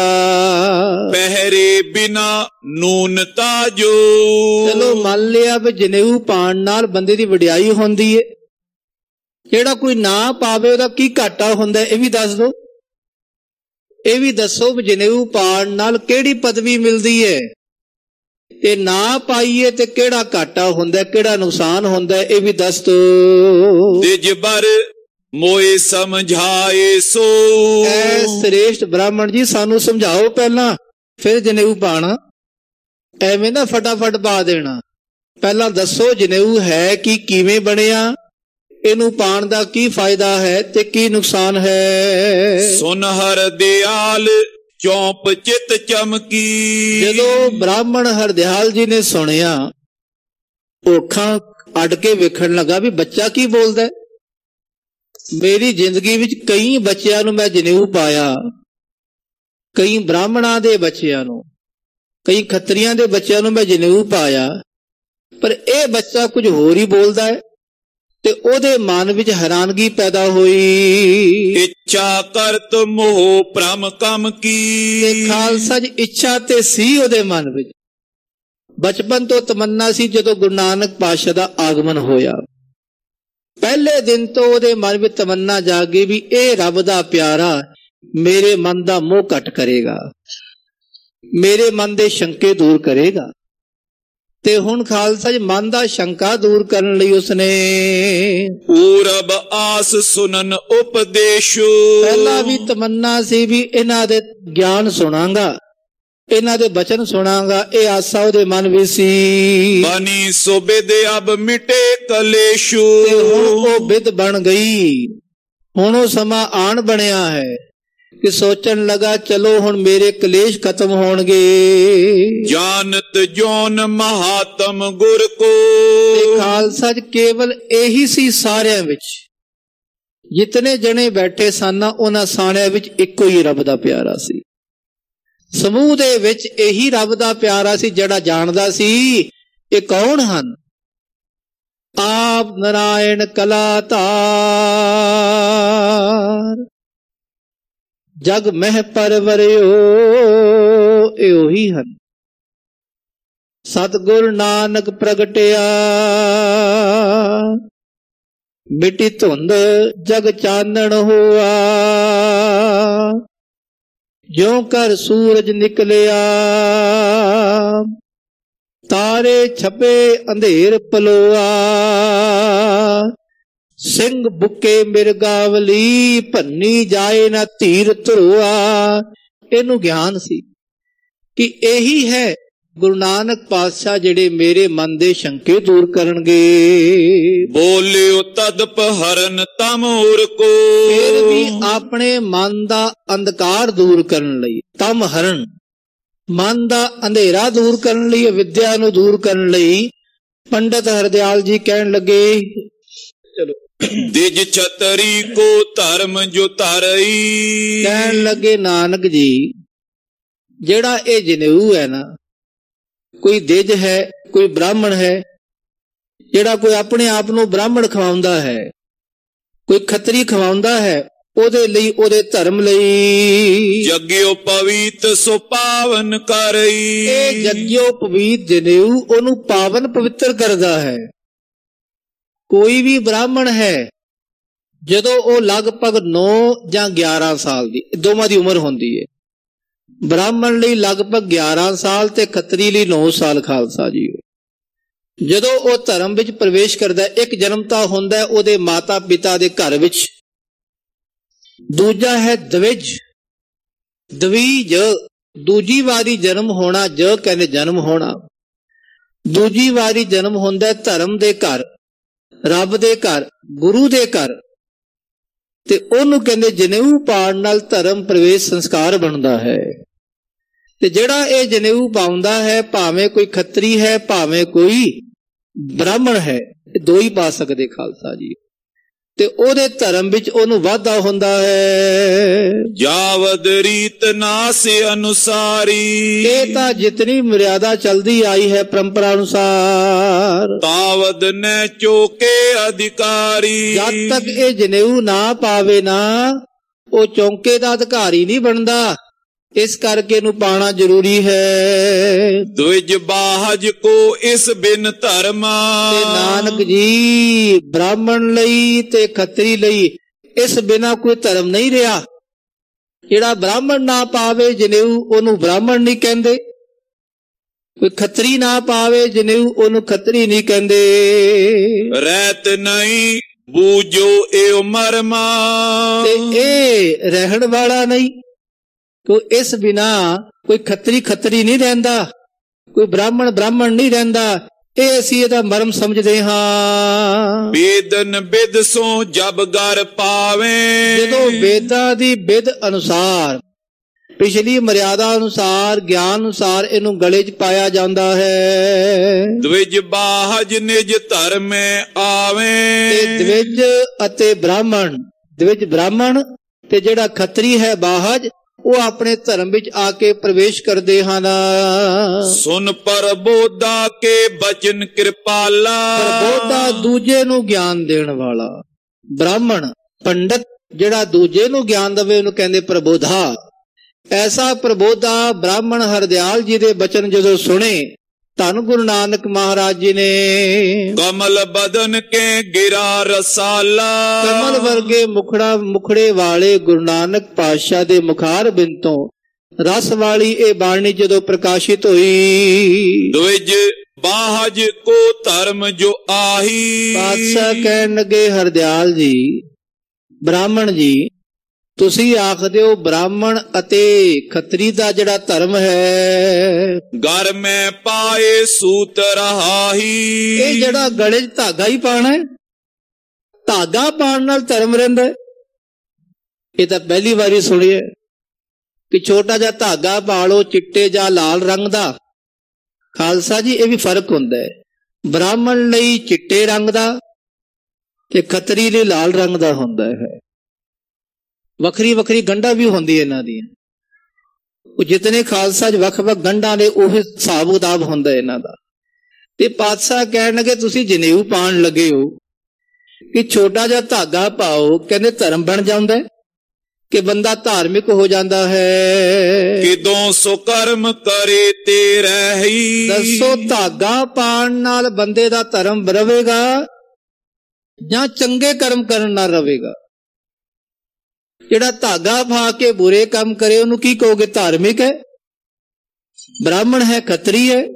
ਪਹਿਰੇ ਬਿਨਾ ਨੂਨਤਾ ਜੋ, ਚਲੋ ਮੰਨ ਲਿਆ ਵੀ ਜਨੇਊ ਪਾਣ ਨਾਲ ਬੰਦੇ ਦੀ ਵਡਿਆਈ ਹੁੰਦੀ ਏ, ਜਿਹੜਾ ਕੋਈ ਨਾ ਪਾਵੇ ਉਹਦਾ ਕੀ ਘਾਟਾ ਹੁੰਦਾ, ਇਹ ਵੀ ਦੱਸ ਦੋ। ਇਹ ਵੀ ਦੱਸੋ ਵੀ ਜਨੇਊ ਪਾਣ ਨਾਲ ਕਿਹੜੀ ਪਦਵੀ ਮਿਲਦੀ ਏ, ਤੇ ਨਾ ਪਾਈਏ ਤੇ ਕਿਹੜਾ ਘਾਟਾ ਹੁੰਦਾ, ਕਿਹੜਾ ਨੁਕਸਾਨ ਹੁੰਦਾ, ਇਹ ਵੀ ਦੱਸ ਦੋ। ਤਿਜ ਬਰ ਮੋਏ ਸਮਝਾਏ ਸੋ, ਐ ਸ੍ਰੇਸ਼ਟ ਬ੍ਰਾਹਮਣ ਜੀ ਸਾਨੂੰ ਸਮਝਾਓ ਪਹਿਲਾਂ, ਫਿਰ ਜਨੇਊ ਪਾਣਾ, ਐਵੇਂ ਨਾ ਫਟਾਫਟ ਪਾ ਦੇਣਾ। ਪਹਿਲਾਂ ਦੱਸੋ ਜਨੇਊ ਹੈ ਕਿ ਕਿਵੇਂ ਬਣਿਆ, ਇਹਨੂੰ ਪਾਣ ਦਾ ਕੀ ਫਾਇਦਾ ਹੈ ਤੇ ਕੀ ਨੁਕਸਾਨ ਹੈ। ਸੁਨ ਹਰ ਦਿਆਲ ਚੌਂਪ ਚਿਤ ਚਮਕੀ, ਜਦੋਂ ਬ੍ਰਾਹਮਣ ਹਰਦਿਆਲ ਜੀ ਨੇ ਸੁਣਿਆ, ਅੱਖਾਂ ਅੱਡ ਕੇ ਵੇਖਣ ਲੱਗਾ ਵੀ ਬੱਚਾ ਕੀ ਬੋਲਦਾ। ਮੇਰੀ ਜ਼ਿੰਦਗੀ ਵਿੱਚ ਕਈ ਬੱਚਿਆਂ ਨੂੰ ਮੈਂ ਜਨੇਊ ਪਾਇਆ, ਕਈ ਬ੍ਰਾਹਮਣਾਂ ਦੇ ਬੱਚਿਆਂ ਨੂੰ, ਕਈ ਖੱਤਰੀਆਂ ਦੇ ਬੱਚਿਆਂ ਨੂੰ ਮੈਂ ਜਨੇਊ ਪਾਇਆ, ਪਰ ਇਹ ਬੱਚਾ ਕੁਝ ਹੋਰ ਹੀ ਬੋਲਦਾ ਹੈ। ਤੇ ਉਹਦੇ ਮਨ ਵਿੱਚ ਹੈਰਾਨਗੀ ਪੈਦਾ ਹੋਈ। ਇੱਛਾ ਕਰਤ ਮੋਹ ਭ੍ਰਮ ਕਮ ਕੀ, ਤੇ ਖਾਲਸਾ ਜੀ ਇੱਛਾ ਤੇ ਸੀ ਉਹਦੇ ਮਨ ਵਿੱਚ, ਬਚਪਨ ਤੋਂ ਤਮੰਨਾ ਸੀ। ਜਦੋਂ ਗੁਰੂ ਨਾਨਕ ਪਾਤਸ਼ਾਹ ਦਾ ਆਗਮਨ ਹੋਇਆ, ਪਹਿਲੇ ਦਿਨ ਤੋਂ ਉਹਦੇ ਮਨ ਵਿੱਚ ਤਮੰਨਾ ਜਾਗੀ ਵੀ ਇਹ ਰੱਬ ਦਾ ਪਿਆਰਾ ਮੇਰੇ ਮਨ ਦਾ ਮੋਹ ਘਟ ਕਰੇਗਾ, ਮੇਰੇ ਮਨ ਦੇ ਸ਼ੰਕੇ ਦੂਰ ਕਰੇਗਾ। ਤੇ ਹੁਣ ਖਾਲਸਾ ਜੀ ਮਨ ਦਾ ਸ਼ੰਕਾ ਦੂਰ ਕਰਨ ਲਈ ਉਸਨੇ ਪੂਰਬ ਆਸ ਸੁਨਨ ਉਪਦੇਸ਼, ਪਹਿਲਾਂ ਵੀ ਤਮੰਨਾ ਸੀ ਵੀ ਇਹਨਾਂ ਦੇ ਗਿਆਨ ਸੁਣਾਂਗਾ, ਇਹਨਾਂ ਦੇ ਬਚਨ ਸੁਣਾਂਗਾ, ਇਹ ਆਸਾ ਉਹਦੇ ਮਨ ਵਿੱਚ ਸੀ। ਬਣੀ ਸੋ ਬਿਦ ਅਬ ਮਿਟੇ ਕਲੇਸ਼ੂ, ਤੇ ਹੁਣ ਉਹ ਬਿਦ ਬਣ ਗਈ, ਹੁਣ ਉਹ ਸਮਾਂ ਆਣ ਬਣਿਆ ਹੈ ਕਿ ਸੋਚਣ ਲਗਾ ਚਲੋ ਹੁਣ ਮੇਰੇ ਕਲੇਸ਼ ਖਤਮ ਹੋਣਗੇ। ਜਾਨਤ ਜੋਨ ਮਹਾਤਮ ਗੁਰ ਕੋ, ਤੇ ਖਾਲਸਾ ਜੀ ਕੇਵਲ ਇਹੀ ਸੀ ਸਾਰਿਆਂ ਵਿੱਚ, ਜਿਤਨੇ ਜਣੇ ਬੈਠੇ ਸਨ ਉਹਨਾਂ ਸਾਰਿਆਂ ਵਿੱਚ ਇੱਕੋ ਹੀ ਰੱਬ ਦਾ ਪਿਆਰਾ ਸੀ। ਸਮੂਹ ਦੇ ਵਿੱਚ ਇਹੀ ਰੱਬ ਦਾ ਪਿਆਰਾ ਸੀ ਜਿਹੜਾ ਜਾਣਦਾ ਸੀ ਇਹ ਕੌਣ ਹਨ। ਆਪ ਨਾਰਾਇਣ ਕਲਾ ਧਾਰ, ਜਗ ਮਹਿ ਪਰਵਰਿਓ, ਇਹ ਉਹੀ ਹਨ। ਸਤਿਗੁਰ ਨਾਨਕ ਪ੍ਰਗਟਿਆ, ਮਿਟੀ ਧੁੰਦ ਜਗ ਚਾਨਣ ਹੋਆ, ਜਿਉ ਕਰ ਸੂਰਜ ਨਿਕਲਿਆ, ਤਾਰੇ ਛਪੇ ਅੰਧੇਰ ਪਲੋਆ, ਸਿੰਘ ਬੁੱਕੇ ਮਿਰਗਾਵਲੀ, ਭੰਨੀ ਜਾਏ ਨਾ ਧੀਰ ਧਰੋਆ। ਇਹਨੂੰ ਗਿਆਨ ਸੀ ਕਿ ਇਹੀ ਹੈ ਗੁਰੂ ਨਾਨਕ ਪਾਤਸ਼ਾਹ ਜਿਹੜੇ ਮੇਰੇ ਮਨ ਦੇ ਸ਼ੰਕੇ ਦੂਰ ਕਰਨਗੇ। ਬੋਲਿਓ ਤਦਪ ਹਰਨ ਤਮ ਉਰ ਕੋ, ਫਿਰ ਵੀ ਆਪਣੇ ਮਨ ਦਾ ਅੰਧਕਾਰ ਦੂਰ ਕਰਨ ਲਈ, ਤਮ ਹਰਨ ਮਨ ਦਾ ਅੰਧੇਰਾ ਦੂਰ ਕਰਨ ਲਈ, ਵਿਦਿਆ ਨੂੰ ਦੂਰ ਕਰਨ ਲਈ ਪੰਡਤ ਹਰਦਿਆਲ ਜੀ ਕਹਿਣ ਲੱਗੇ, ਚਲੋ ਦਿਜ ਛਤਰੀ ਕੋ ਧਰਮ ਜੋ ਧਰਈ, ਕਹਿਣ ਲੱਗੇ ਨਾਨਕ ਜੀ ਜਿਹੜਾ ਇਹ ਜਨੇਊ ਹੈ ਨਾ, ਕੋਈ ਦਿਜ ਹੈ, ਕੋਈ ਬ੍ਰਾਹਮਣ ਹੈ, ਜਿਹੜਾ ਕੋਈ ਆਪਣੇ ਆਪ ਨੂੰ ਬ੍ਰਾਹਮਣ ਖਵਾਉਂਦਾ ਹੈ, ਕੋਈ ਖੱਤਰੀ ਖਵਾਉਂਦਾ ਹੈ, ਉਹਦੇ ਲਈ, ਉਹਦੇ ਧਰਮ ਲਈ। ਜਗਿਓ ਪਵਿੱਤ ਸੋ ਪਾਵਨ ਕਰਈ। ਇਹ ਜਗਿਓ ਪਵਿੱਤ ਜਨੇਊ ਉਹਨੂੰ ਪਾਵਨ ਪਵਿੱਤਰ ਕਰਦਾ ਹੈ। ਕੋਈ ਵੀ ਬ੍ਰਾਹਮਣ ਹੈ, ਜਦੋਂ ਉਹ ਲਗਭਗ ਨੌ ਜਾਂ ਗਿਆਰਾਂ ਸਾਲ ਦੀ, ਦੋਵਾਂ ਦੀ ਉਮਰ ਹੁੰਦੀ ਹੈ। ਬ੍ਰਾਹਮਣ ਲਈ ਲਗਭਗ ਗਿਆਰਾਂ ਸਾਲ ਤੇ ਖੱਤਰੀ ਲਈ ਨੌ ਸਾਲ ਖਾਲਸਾ ਜੀ। ਜਦੋਂ ਉਹ ਧਰਮ ਵਿੱਚ ਪ੍ਰਵੇਸ਼ ਕਰਦਾ, ਇੱਕ ਜਨਮ ਤਾਂ ਹੁੰਦਾ ਉਹਦੇ ਮਾਤਾ ਪਿਤਾ ਦੇ ਘਰ ਵਿੱਚ, ਦੂਜਾ ਹੈ ਦਵਿਜ। ਦਵੀਜ ਦੂਜੀ ਵਾਰੀ ਜਨਮ ਹੋਣਾ, ਜ ਕਹਿੰਦੇ ਜਨਮ ਹੋਣਾ। ਦੂਜੀ ਵਾਰੀ ਜਨਮ ਹੁੰਦਾ ਧਰਮ ਦੇ ਘਰ, ਰੱਬ ਦੇ ਘਰ, ਗੁਰੂ ਦੇ ਘਰ, ਤੇ ਉਹਨੂੰ ਕਹਿੰਦੇ ਜਨੇਊ ਪਾਉਣ ਨਾਲ ਧਰਮ ਪ੍ਰਵੇਸ਼ ਸੰਸਕਾਰ ਬਣਦਾ ਹੈ। ਤੇ ਜਿਹੜਾ ਇਹ ਜਨੇਊ ਪਾਉਂਦਾ ਹੈ, ਭਾਵੇਂ ਕੋਈ ਖੱਤਰੀ ਹੈ ਭਾਵੇਂ ਕੋਈ ਬ੍ਰਾਹਮਣ ਹੈ, ਇਹ ਦੋ ਹੀ ਪਾ ਸਕਦੇ ਖਾਲਸਾ ਜੀ। ਤੇ ਉਹਦੇ ਧਰਮ ਵਿੱਚ ਉਹਨੂੰ ਵਾਧਾ ਹੁੰਦਾ ਹੈ। ਜਾਵਦ ਰੀਤ ਨਾਸ ਅਨੁਸਾਰੀ। ਇਹ ਤਾਂ ਜਿਤਨੀ ਮਰਿਆਦਾ ਚਲਦੀ ਆਈ ਹੈ ਪਰੰਪਰਾ ਅਨੁਸਾਰ, ਤਾਵਦ ਨੈ ਚੋਕੇ ਅਧਿਕਾਰੀ। ਜਦ ਤੱਕ ਇਹ ਜਨੇਊ ਨਾ ਪਾਵੇ ਨਾ, ਉਹ ਚੌਂਕੇ ਦਾ ਅਧਿਕਾਰੀ ਨਹੀਂ ਬਣਦਾ। ਇਸ ਕਰਕੇ ਇਹਨੂੰ ਪਾਣਾ ਜ਼ਰੂਰੀ ਹੈ। ਦੁਇਜ ਬਾਹਜ ਕੋ ਇਸ ਬਿਨ ਧਰਮਾ। ਤੇ ਨਾਨਕ ਜੀ ਬ੍ਰਾਹਮਣ ਲਈ ਤੇ ਖੱਤਰੀ ਲਈ ਇਸ ਬਿਨਾ ਕੋਈ ਧਰਮ ਨਹੀਂ ਰਿਹਾ। ਜਿਹੜਾ ਬ੍ਰਾਹਮਣ ਨਾ ਪਾਵੇ ਜਨੇਊ ਉਹਨੂੰ ਬ੍ਰਾਹਮਣ ਨਹੀਂ ਕਹਿੰਦੇ, ਕੋਈ ਖੱਤਰੀ ਨਾ ਪਾਵੇ ਜਨੇਊ ਉਹਨੂੰ ਖੱਤਰੀ ਨਹੀਂ ਕਹਿੰਦੇ। ਰਹਿਤ ਨਹੀਂ ਬੂਝੋ ਇਹ ਮਰਮਾ। ਤੇ ਇਹ ਰਹਿਣ ਵਾਲਾ ਨਹੀਂ, ਤੋ ਇਸ ਬਿਨਾ ਕੋਈ ਖੱਤਰੀ ਖੱਤਰੀ ਨਹੀਂ ਰਹਿੰਦਾ, ਕੋਈ ਬ੍ਰਾਹਮਣ ਬ੍ਰਾਹਮਣ ਨਹੀਂ ਰਹਿੰਦਾ। ਇਹ ਅਸੀਂ ਇਹਦਾ ਮਰਮ ਸਮਝਦੇ ਹਾਂ। ਵੇਦਨ ਬਿਦ ਸੋ ਜਬ ਗਰ ਪਾਵੇ। ਜਦੋਂ ਵੇਦਾਂ ਦੀ ਵਿਦ ਅਨੁਸਾਰ, ਪਿਛਲੀ ਮਰਿਆਦਾ ਅਨੁਸਾਰ, ਗਿਆਨ ਅਨੁਸਾਰ ਇਹਨੂੰ ਗਲੇ 'ਚ ਪਾਇਆ ਜਾਂਦਾ ਹੈ। ਦਵਿਜ ਬਾਹਜ ਨਿਜ ਧਰਮੇ ਆਵੇ। ਤੇ ਦਵਿਜ ਅਤੇ ਬ੍ਰਾਹਮਣ, ਦਵਿਜ ਬ੍ਰਾਹਮਣ ਤੇ ਜਿਹੜਾ ਖੱਤਰੀ ਹੈ ਬਾਹਜ, ਉਹ ਆਪਣੇ ਧਰਮ ਵਿੱਚ ਆ ਕੇ ਪ੍ਰਵੇਸ਼ ਕਰਦੇ ਹਨ। ਸੁਨ ਪ੍ਰਬੋਧਾ ਕੇ ਬਚਨ ਕਿਰਪਾਲਾ। ਪ੍ਰਬੋਧਾ ਦੂਜੇ ਨੂੰ ਗਿਆਨ ਦੇਣ ਵਾਲਾ। ਬ੍ਰਾਹਮਣ ਪੰਡਤ ਜਿਹੜਾ ਦੂਜੇ ਨੂੰ ਗਿਆਨ ਦੇਵੇ ਉਹਨੂੰ ਕਹਿੰਦੇ ਪ੍ਰਬੋਧਾ। ਐਸਾ ਪ੍ਰਬੋਧਾ ਬ੍ਰਾਹਮਣ ਹਰਦਿਆਲ ਜੀ ਦੇ ਬਚਨ ਜਦੋਂ ਸੁਣੇ, ਧੰਨ ਗੁਰੂ ਨਾਨਕ ਮਹਾਰਾਜ ਜੀ ਨੇ ਕਮਲ ਬਦਨ ਕੇ ਗਿਰਾ ਰਸਾਲਾ। ਕਮਲ ਵਰਗੇ ਮੁਖੜਾ ਮੁਖੜੇ ਵਾਲੇ ਗੁਰੂ ਨਾਨਕ ਪਾਤਸ਼ਾਹ ਦੇ ਮੁਖਾਰ ਬਿੰਦ ਤੋਂ ਰਸ ਵਾਲੀ ਇਹ ਬਾਣੀ ਜਦੋਂ ਪ੍ਰਕਾਸ਼ਿਤ ਹੋਈ। ਦੁਇਜ ਬਾਹਜ ਕੋ ਧਰਮ ਜੋ ਆਹੀ। ਪਾਤਸ਼ਾਹ ਕਹਿਣ ਲੱਗੇ ਹਰਦਿਆਲ ਜੀ, ਬ੍ਰਾਹਮਣ ਜੀ, ਤੁਸੀਂ ਆਖਦੇ ਹੋ ਬ੍ਰਾਹਮਣ ਅਤੇ ਖੱਤਰੀ ਦਾ ਜਿਹੜਾ ਧਰਮ ਹੈ, ਗਰ ਮੈਂ ਪਾਏ ਸੂਤ ਰਹਾਹੀ। ਇਹ ਜਿਹੜਾ ਗਲੇ 'ਚ ਧਾਗਾ ਹੀ ਪਾਣਾ ਹੈ, ਧਾਗਾ ਪਾਣ ਨਾਲ ਧਰਮ ਰਹਿੰਦਾ। ਇਹ ਤਾਂ ਪਹਿਲੀ ਵਾਰੀ ਸੁਣਿਆ ਕਿ ਛੋਟਾ ਜਿਹਾ ਧਾਗਾ ਪਾ ਲਓ ਚਿੱਟੇ ਜਾਂ ਲਾਲ ਰੰਗ ਦਾ। ਖਾਲਸਾ ਜੀ ਇਹ ਵੀ ਫਰਕ ਹੁੰਦਾ ਹੈ, ਬ੍ਰਾਹਮਣ ਲਈ ਚਿੱਟੇ ਰੰਗ ਦਾ ਤੇ ਖੱਤਰੀ ਲਈ ਲਾਲ ਰੰਗ ਦਾ ਹੁੰਦਾ ਹੈ। ਵੱਖਰੀ ਵੱਖਰੀ ਗੰਢਾਂ ਵੀ ਹੁੰਦੀ ਇਹਨਾਂ ਦੀਆਂ। ਉਹ ਜਿਤਨੇ ਖਾਲਸਾ 'ਚ ਵੱਖ ਵੱਖ ਗੰਢਾਂ ਨੇ ਉਹ ਹਿਸਾਬ ਕਿਤਾਬ ਹੁੰਦਾ ਇਹਨਾਂ ਦਾ। ਤੇ ਪਾਤਸ਼ਾਹ ਕਹਿਣ ਲੱਗੇ ਤੁਸੀਂ ਜਨੇਊ ਪਾਉਣ ਲੱਗੇ ਹੋ ਕਿ ਛੋਟਾ ਜਿਹਾ ਧਾਗਾ ਪਾਓ, ਕਹਿੰਦੇ ਧਰਮ ਬਣ ਜਾਂਦਾ ਕਿ ਬੰਦਾ ਧਾਰਮਿਕ ਹੋ ਜਾਂਦਾ ਹੈ। ਕਿਦੋਂ ਸੋ ਕਰਮ ਕਰੇ ਤੇ ਰਹੀ। ਦੱਸੋ ਧਾਗਾ ਪਾਉਣ ਨਾਲ ਬੰਦੇ ਦਾ ਧਰਮ ਰਵੇਗਾ ਜਾਂ ਚੰਗੇ ਕਰਮ ਕਰਨ ਨਾਲ ਰਵੇਗਾ? ਜਿਹੜਾ ਧਾਗਾ ਪਾ ਕੇ ਬੁਰੇ ਕੰਮ ਕਰੇ ਉਹਨੂੰ ਕੀ ਕਹੋਗੇ? ਧਾਰਮਿਕ ਹੈ? ਬ੍ਰਾਹਮਣ ਹੈ, ਖੱਤਰੀ ਹੈ?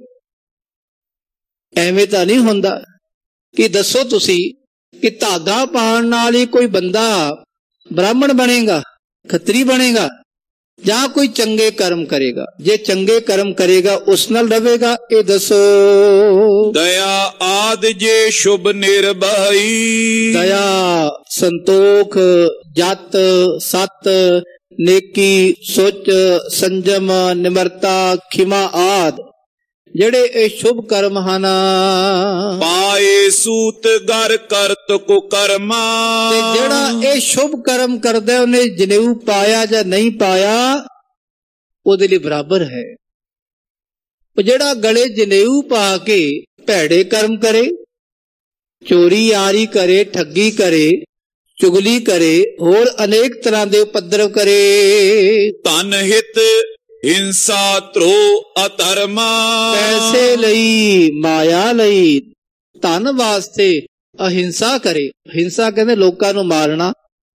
ਐਵੇਂ ਤਾਂ ਨਹੀਂ ਹੁੰਦਾ। ਕਿ ਦੱਸੋ ਤੁਸੀਂ ਕਿ ਧਾਗਾ ਪਾਉਣ ਨਾਲ ਹੀ ਕੋਈ ਬੰਦਾ ਬ੍ਰਾਹਮਣ ਬਣੇਗਾ, ਖੱਤਰੀ ਬਣੇਗਾ, ਜਾਂ ਕੋਈ ਚੰਗੇ ਕਰਮ ਕਰੇਗਾ? ਜੇ ਚੰਗੇ ਕਰਮ ਕਰੇਗਾ ਉਸ ਨਾਲ ਰਵੇਗਾ। ਇਹ ਦੱਸੋ। ਦਇਆ ਆਦ ਜੇ ਸ਼ੁਭ ਨਿਰਭਈ। ਦਇਆ, ਸੰਤੋਖ, ਜਤ, ਸਤ, ਨੇਕੀ, ਸੁਚ, ਸੰਜਮ, ਨਿਮਰਤਾ, ਖਿਮਾ ਆਦ ਜਿਹੜੇ ਇਹ ਸ਼ੁਭ ਕਰਮ ਹਨ। ਪਾਏ ਸੂਤ ਗਰ ਕਰਤ ਕੋ ਕਰਮਾ। ਤੇ ਜਿਹੜਾ ਇਹ ਸ਼ੁਭ ਕਰਮ ਕਰਦਾ ਉਹਨੇ ਜਨੇਊ ਪਾਇਆ ਜਾਂ ਨਹੀਂ ਪਾਇਆ ਉਹਦੇ ਲਈ ਬਰਾਬਰ ਹੈ। ਉਹ ਜਿਹੜਾ ਗਲੇ ਜਨੇਊ ਪਾ ਕੇ ਭੈੜੇ ਕਰਮ ਕਰੇ, ਚੋਰੀ ਆਰੀ ਕਰੇ, ਠੱਗੀ ਕਰੇ, ਚੁਗਲੀ ਕਰੇ, ਹੋਰ ਅਨੇਕ ਤਰ੍ਹਾਂ ਦੇ ਉਪਦਰਵ ਕਰੇ। ਧਨ ਹਿਤ ਹਿੰਸਾ ਧਰੋ ਅਧਰਮਾ, ਪੈਸੇ ਲਈ, ਮਾਇਆ ਲਈ, ਧਨ ਵਾਸਤੇ ਅਹਿੰਸਾ ਕਰੇ। ਹਿੰਸਾ ਕਹਿੰਦੇ ਲੋਕਾਂ ਨੂੰ ਮਾਰਨਾ।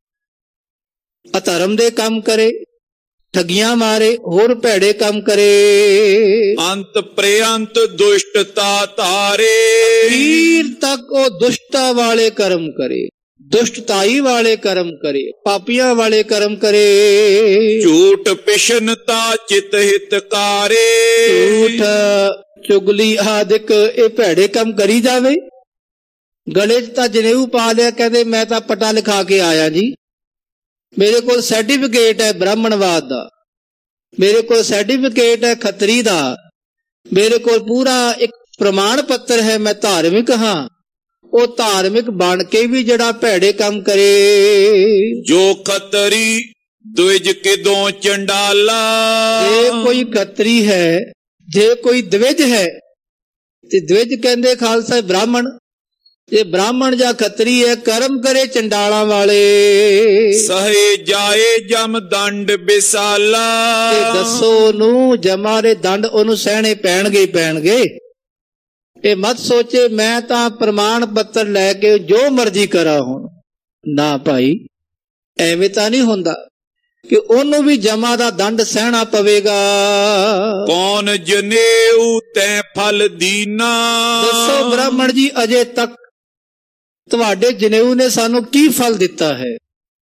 ਅਧਰਮ ਦੇ ਕੰਮ ਕਰੇ, ਠੱਗੀਆਂ ਮਾਰੇ, ਹੋਰ ਭੈੜੇ ਕੰਮ ਕਰੇ। ਅੰਤ ਪ੍ਰੇਅੰਤ ਦੁਸ਼ਟਤਾ ਧਾਰੇ, ਅਖੀਰ ਤੱਕ ਉਹ ਦੁਸ਼ਟਤਾ ਵਾਲੇ ਕਰਮ ਕਰੇ, ਦੁਸ਼ਟਤਾਈ ਵਾਲੇ ਕਰਮ ਕਰੇ, ਪਾਪੀਆਂ ਵਾਲੇ ਕਰਮ ਕਰੇ। ਝੂਠ ਪਿਸ਼ਨਤਾ ਚਿਤ ਹਿਤਕਾਰੇ, ਝੂਠ, ਚੁਗਲੀ ਆਦਿਕ ਇਹ ਭੈੜੇ ਕੰਮ ਕਰੀ ਜਾਵੇ। ਗਲੇ 'ਚ ਤਾਂ ਜਨੇਊ ਪਾ ਲਿਆ, ਕਹਿੰਦੇ ਮੈਂ ਤਾਂ ਪਟਾ ਲਿਖਾ ਕੇ ਆਇਆ ਜੀ, ਮੇਰੇ ਕੋਲ ਸਰਟੀਫਿਕੇਟ ਹੈ ਬ੍ਰਾਹਮਣਵਾਦ ਦਾ, ਮੇਰੇ ਕੋਲ ਸਰਟੀਫਿਕੇਟ ਹੈ ਖੱਤਰੀ ਦਾ, ਮੇਰੇ ਕੋਲ ਪੂਰਾ ਇੱਕ ਪ੍ਰਮਾਣ ਪੱਤਰ ਹੈ, ਮੈਂ ਧਾਰਮਿਕ ਹਾਂ। ਉਹ ਧਾਰਮਿਕ ਬਣ ਕੇ ਵੀ ਜਿਹੜਾ ਭੈੜੇ ਕੰਮ ਕਰੇ। ਜੋ ਖੱਤਰੀ ਦੁਇਜ ਕਿਦੋਂ ਚੰਡਾਲਾ, ਜੇ ਕੋਈ ਖੱਤਰੀ ਹੈ, ਜੇ ਕੋਈ ਦਵਿਜ ਹੈ, ਤੇ ਦਵਿਜ ਕਹਿੰਦੇ ਖਾਲਸਾ ਬ੍ਰਾਹਮਣ, ਜੇ ਬ੍ਰਾਹਮਣ ਜਾਂ ਖੱਤਰੀ ਹੈ, ਕਰਮ ਕਰੇ ਚੰਡਾਲਾਂ ਵਾਲੇ। ਸਹੇ ਜਾਏ ਜਮ ਦੰਡ ਬਿਸਾਲਾ, ਤੇ ਦੱਸੋ ਨੂੰ ਜਮਾਂ ਦੇ ਦੰਡ ਉਹਨੂੰ ਸਹਿਣੇ ਪੈਣਗੇ ਹੀ ਪੈਣਗੇ। ਇਹ ਮਤ ਸੋਚੇ ਮੈਂ ਤਾਂ ਪ੍ਰਮਾਣ ਪੱਤਰ ਲੈ ਕੇ ਜੋ ਮਰਜ਼ੀ ਕਰਾਂ ਹੁਣ, ਨਾ ਭਾਈ ਐਵੇਂ ਤਾਂ ਨਹੀਂ ਹੁੰਦਾ ਕਿ ਉਹਨੂੰ ਵੀ ਜਮਾਂ ਦਾ ਦੰਡ ਸਹਿਣਾ ਪਵੇਗਾ। ਕੌਣ ਜਨੇਊ ਤੈ ਫਲ ਦੀਨਾ, ਦੱਸੋ ਬ੍ਰਾਹਮਣ ਜੀ ਅਜੇ ਤੱਕ ਤੁਹਾਡੇ ਜਨੇਊ ਨੇ ਸਾਨੂੰ ਕੀ ਫਲ ਦਿੱਤਾ ਹੈ?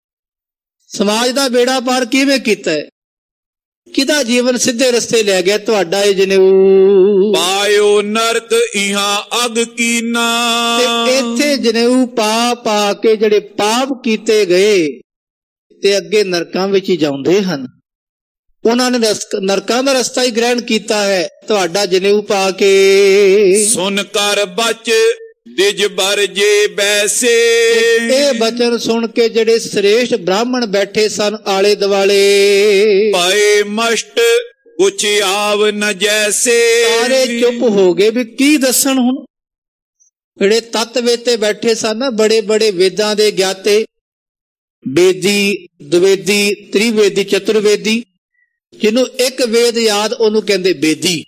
ਸਮਾਜ ਦਾ ਬੇੜਾ ਪਾਰ ਕਿਵੇਂ ਕੀਤਾ ਹੈ? ਕਿਹਦਾ ਜੀਵਨ ਸਿੱਧੇ ਰਸਤੇ ਲੈ ਗਿਆ? ਤੁਹਾਡਾ ਇਹ ਜਨੇਊ। ਪਾਇਓ ਨਰਕ ਇਹਾਂ ਅਗ ਕੀਨਾ, ਤੇ ਇੱਥੇ ਜਨੇਊ ਪਾ ਪਾ ਕੇ ਜਿਹੜੇ ਪਾਪ ਕੀਤੇ ਗਏ ਤੇ ਅੱਗੇ ਨਰਕਾਂ ਵਿੱਚ ਹੀ ਜਾਂਦੇ ਹਨ। ਉਹਨਾਂ ਨੇ ਨਰਕਾਂ ਦਾ ਰਸਤਾ ਹੀ ਗ੍ਰਹਿਣ ਕੀਤਾ ਹੈ ਤੁਹਾਡਾ ਜਨੇਊ ਪਾ ਕੇ। ਸੁਨ ਕਰ ਬਚ ਦਿਜ ਬਰ ਜੇ ਬੈਸੇ, ਇਹ ਬਚਨ ਸੁਣ ਕੇ ਜਿਹੜੇ ਸ੍ਰੇਸ਼ਟ ਬ੍ਰਾਹਮਣ ਬੈਠੇ ਸਨ ਆਲੇ ਦੁਆਲੇ, ਪਾਏ ਮਸ਼ਟ ਕੁਛ ਆਵ ਨ ਜੈਸੇ, ਸਾਰੇ ਚੁੱਪ ਹੋ ਗਏ ਵੀ ਕੀ ਦੱਸਣ ਹੁਣ। ਜਿਹੜੇ ਤੱਤ ਵੇਤੇ ਬੈਠੇ ਸਨ ਨਾ, ਬੜੇ ਬੜੇ ਵੇਦਾਂ ਦੇ ਗਿਆਤੇ, ਬੇਦੀ, ਦਵੇਦੀ, ਤ੍ਰਿਵੇਦੀ, ਚਤੁਰਵੇਦੀ, ਜਿਹਨੂੰ ਇੱਕ ਵੇਦ ਯਾਦ ਉਹਨੂੰ ਕਹਿੰਦੇ ਬੇਦੀ।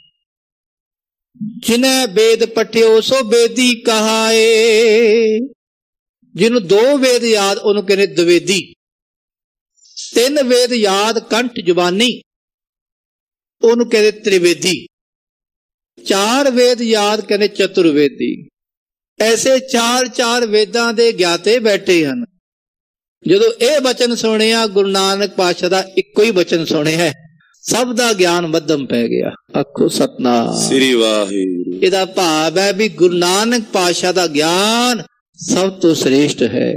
ਜਿਨੈ ਵੇਦ ਪਠਿਓ ਸੋ ਬੇਦੀ ਕਹਾਏ, ਜਿਹਨੂੰ ਦੋ ਵੇਦ ਯਾਦ ਉਹਨੂੰ ਕਹਿੰਦੇ ਦਵੇਦੀ। ਤਿੰਨ ਵੇਦ ਯਾਦ ਕੰਠ ਜ਼ੁਬਾਨੀ ਉਹਨੂੰ ਕਹਿੰਦੇ ਤ੍ਰਿਵੇਦੀ। ਚਾਰ ਵੇਦ ਯਾਦ ਕਹਿੰਦੇ ਚਤੁਰਵੇਦੀ। ਐਸੇ ਚਾਰ ਚਾਰ ਵੇਦਾਂ ਦੇ ਗਿਆਤੇ ਬੈਠੇ ਹਨ। ਜਦੋਂ ਇਹ ਬਚਨ ਸੁਣਿਆ, ਗੁਰੂ ਨਾਨਕ ਪਾਤਸ਼ਾਹ ਦਾ ਇੱਕੋ ਹੀ ਬਚਨ ਸੁਣਿਆ, ਸਭ ਦਾ ਗਿਆਨ ਮੱਧਮ ਪੈ ਗਿਆ। ਆਖੋ ਸਤਨਾਮ ਸ੍ਰੀ ਵਾਹਿਗੁਰੂ। ਇਹਦਾ ਭਾਵ ਹੈ ਵੀ ਗੁਰੂ ਨਾਨਕ ਪਾਤਸ਼ਾਹ ਦਾ ਗਿਆਨ ਸਭ ਤੋਂ ਸ੍ਰੇਸ਼ਟ ਹੈ।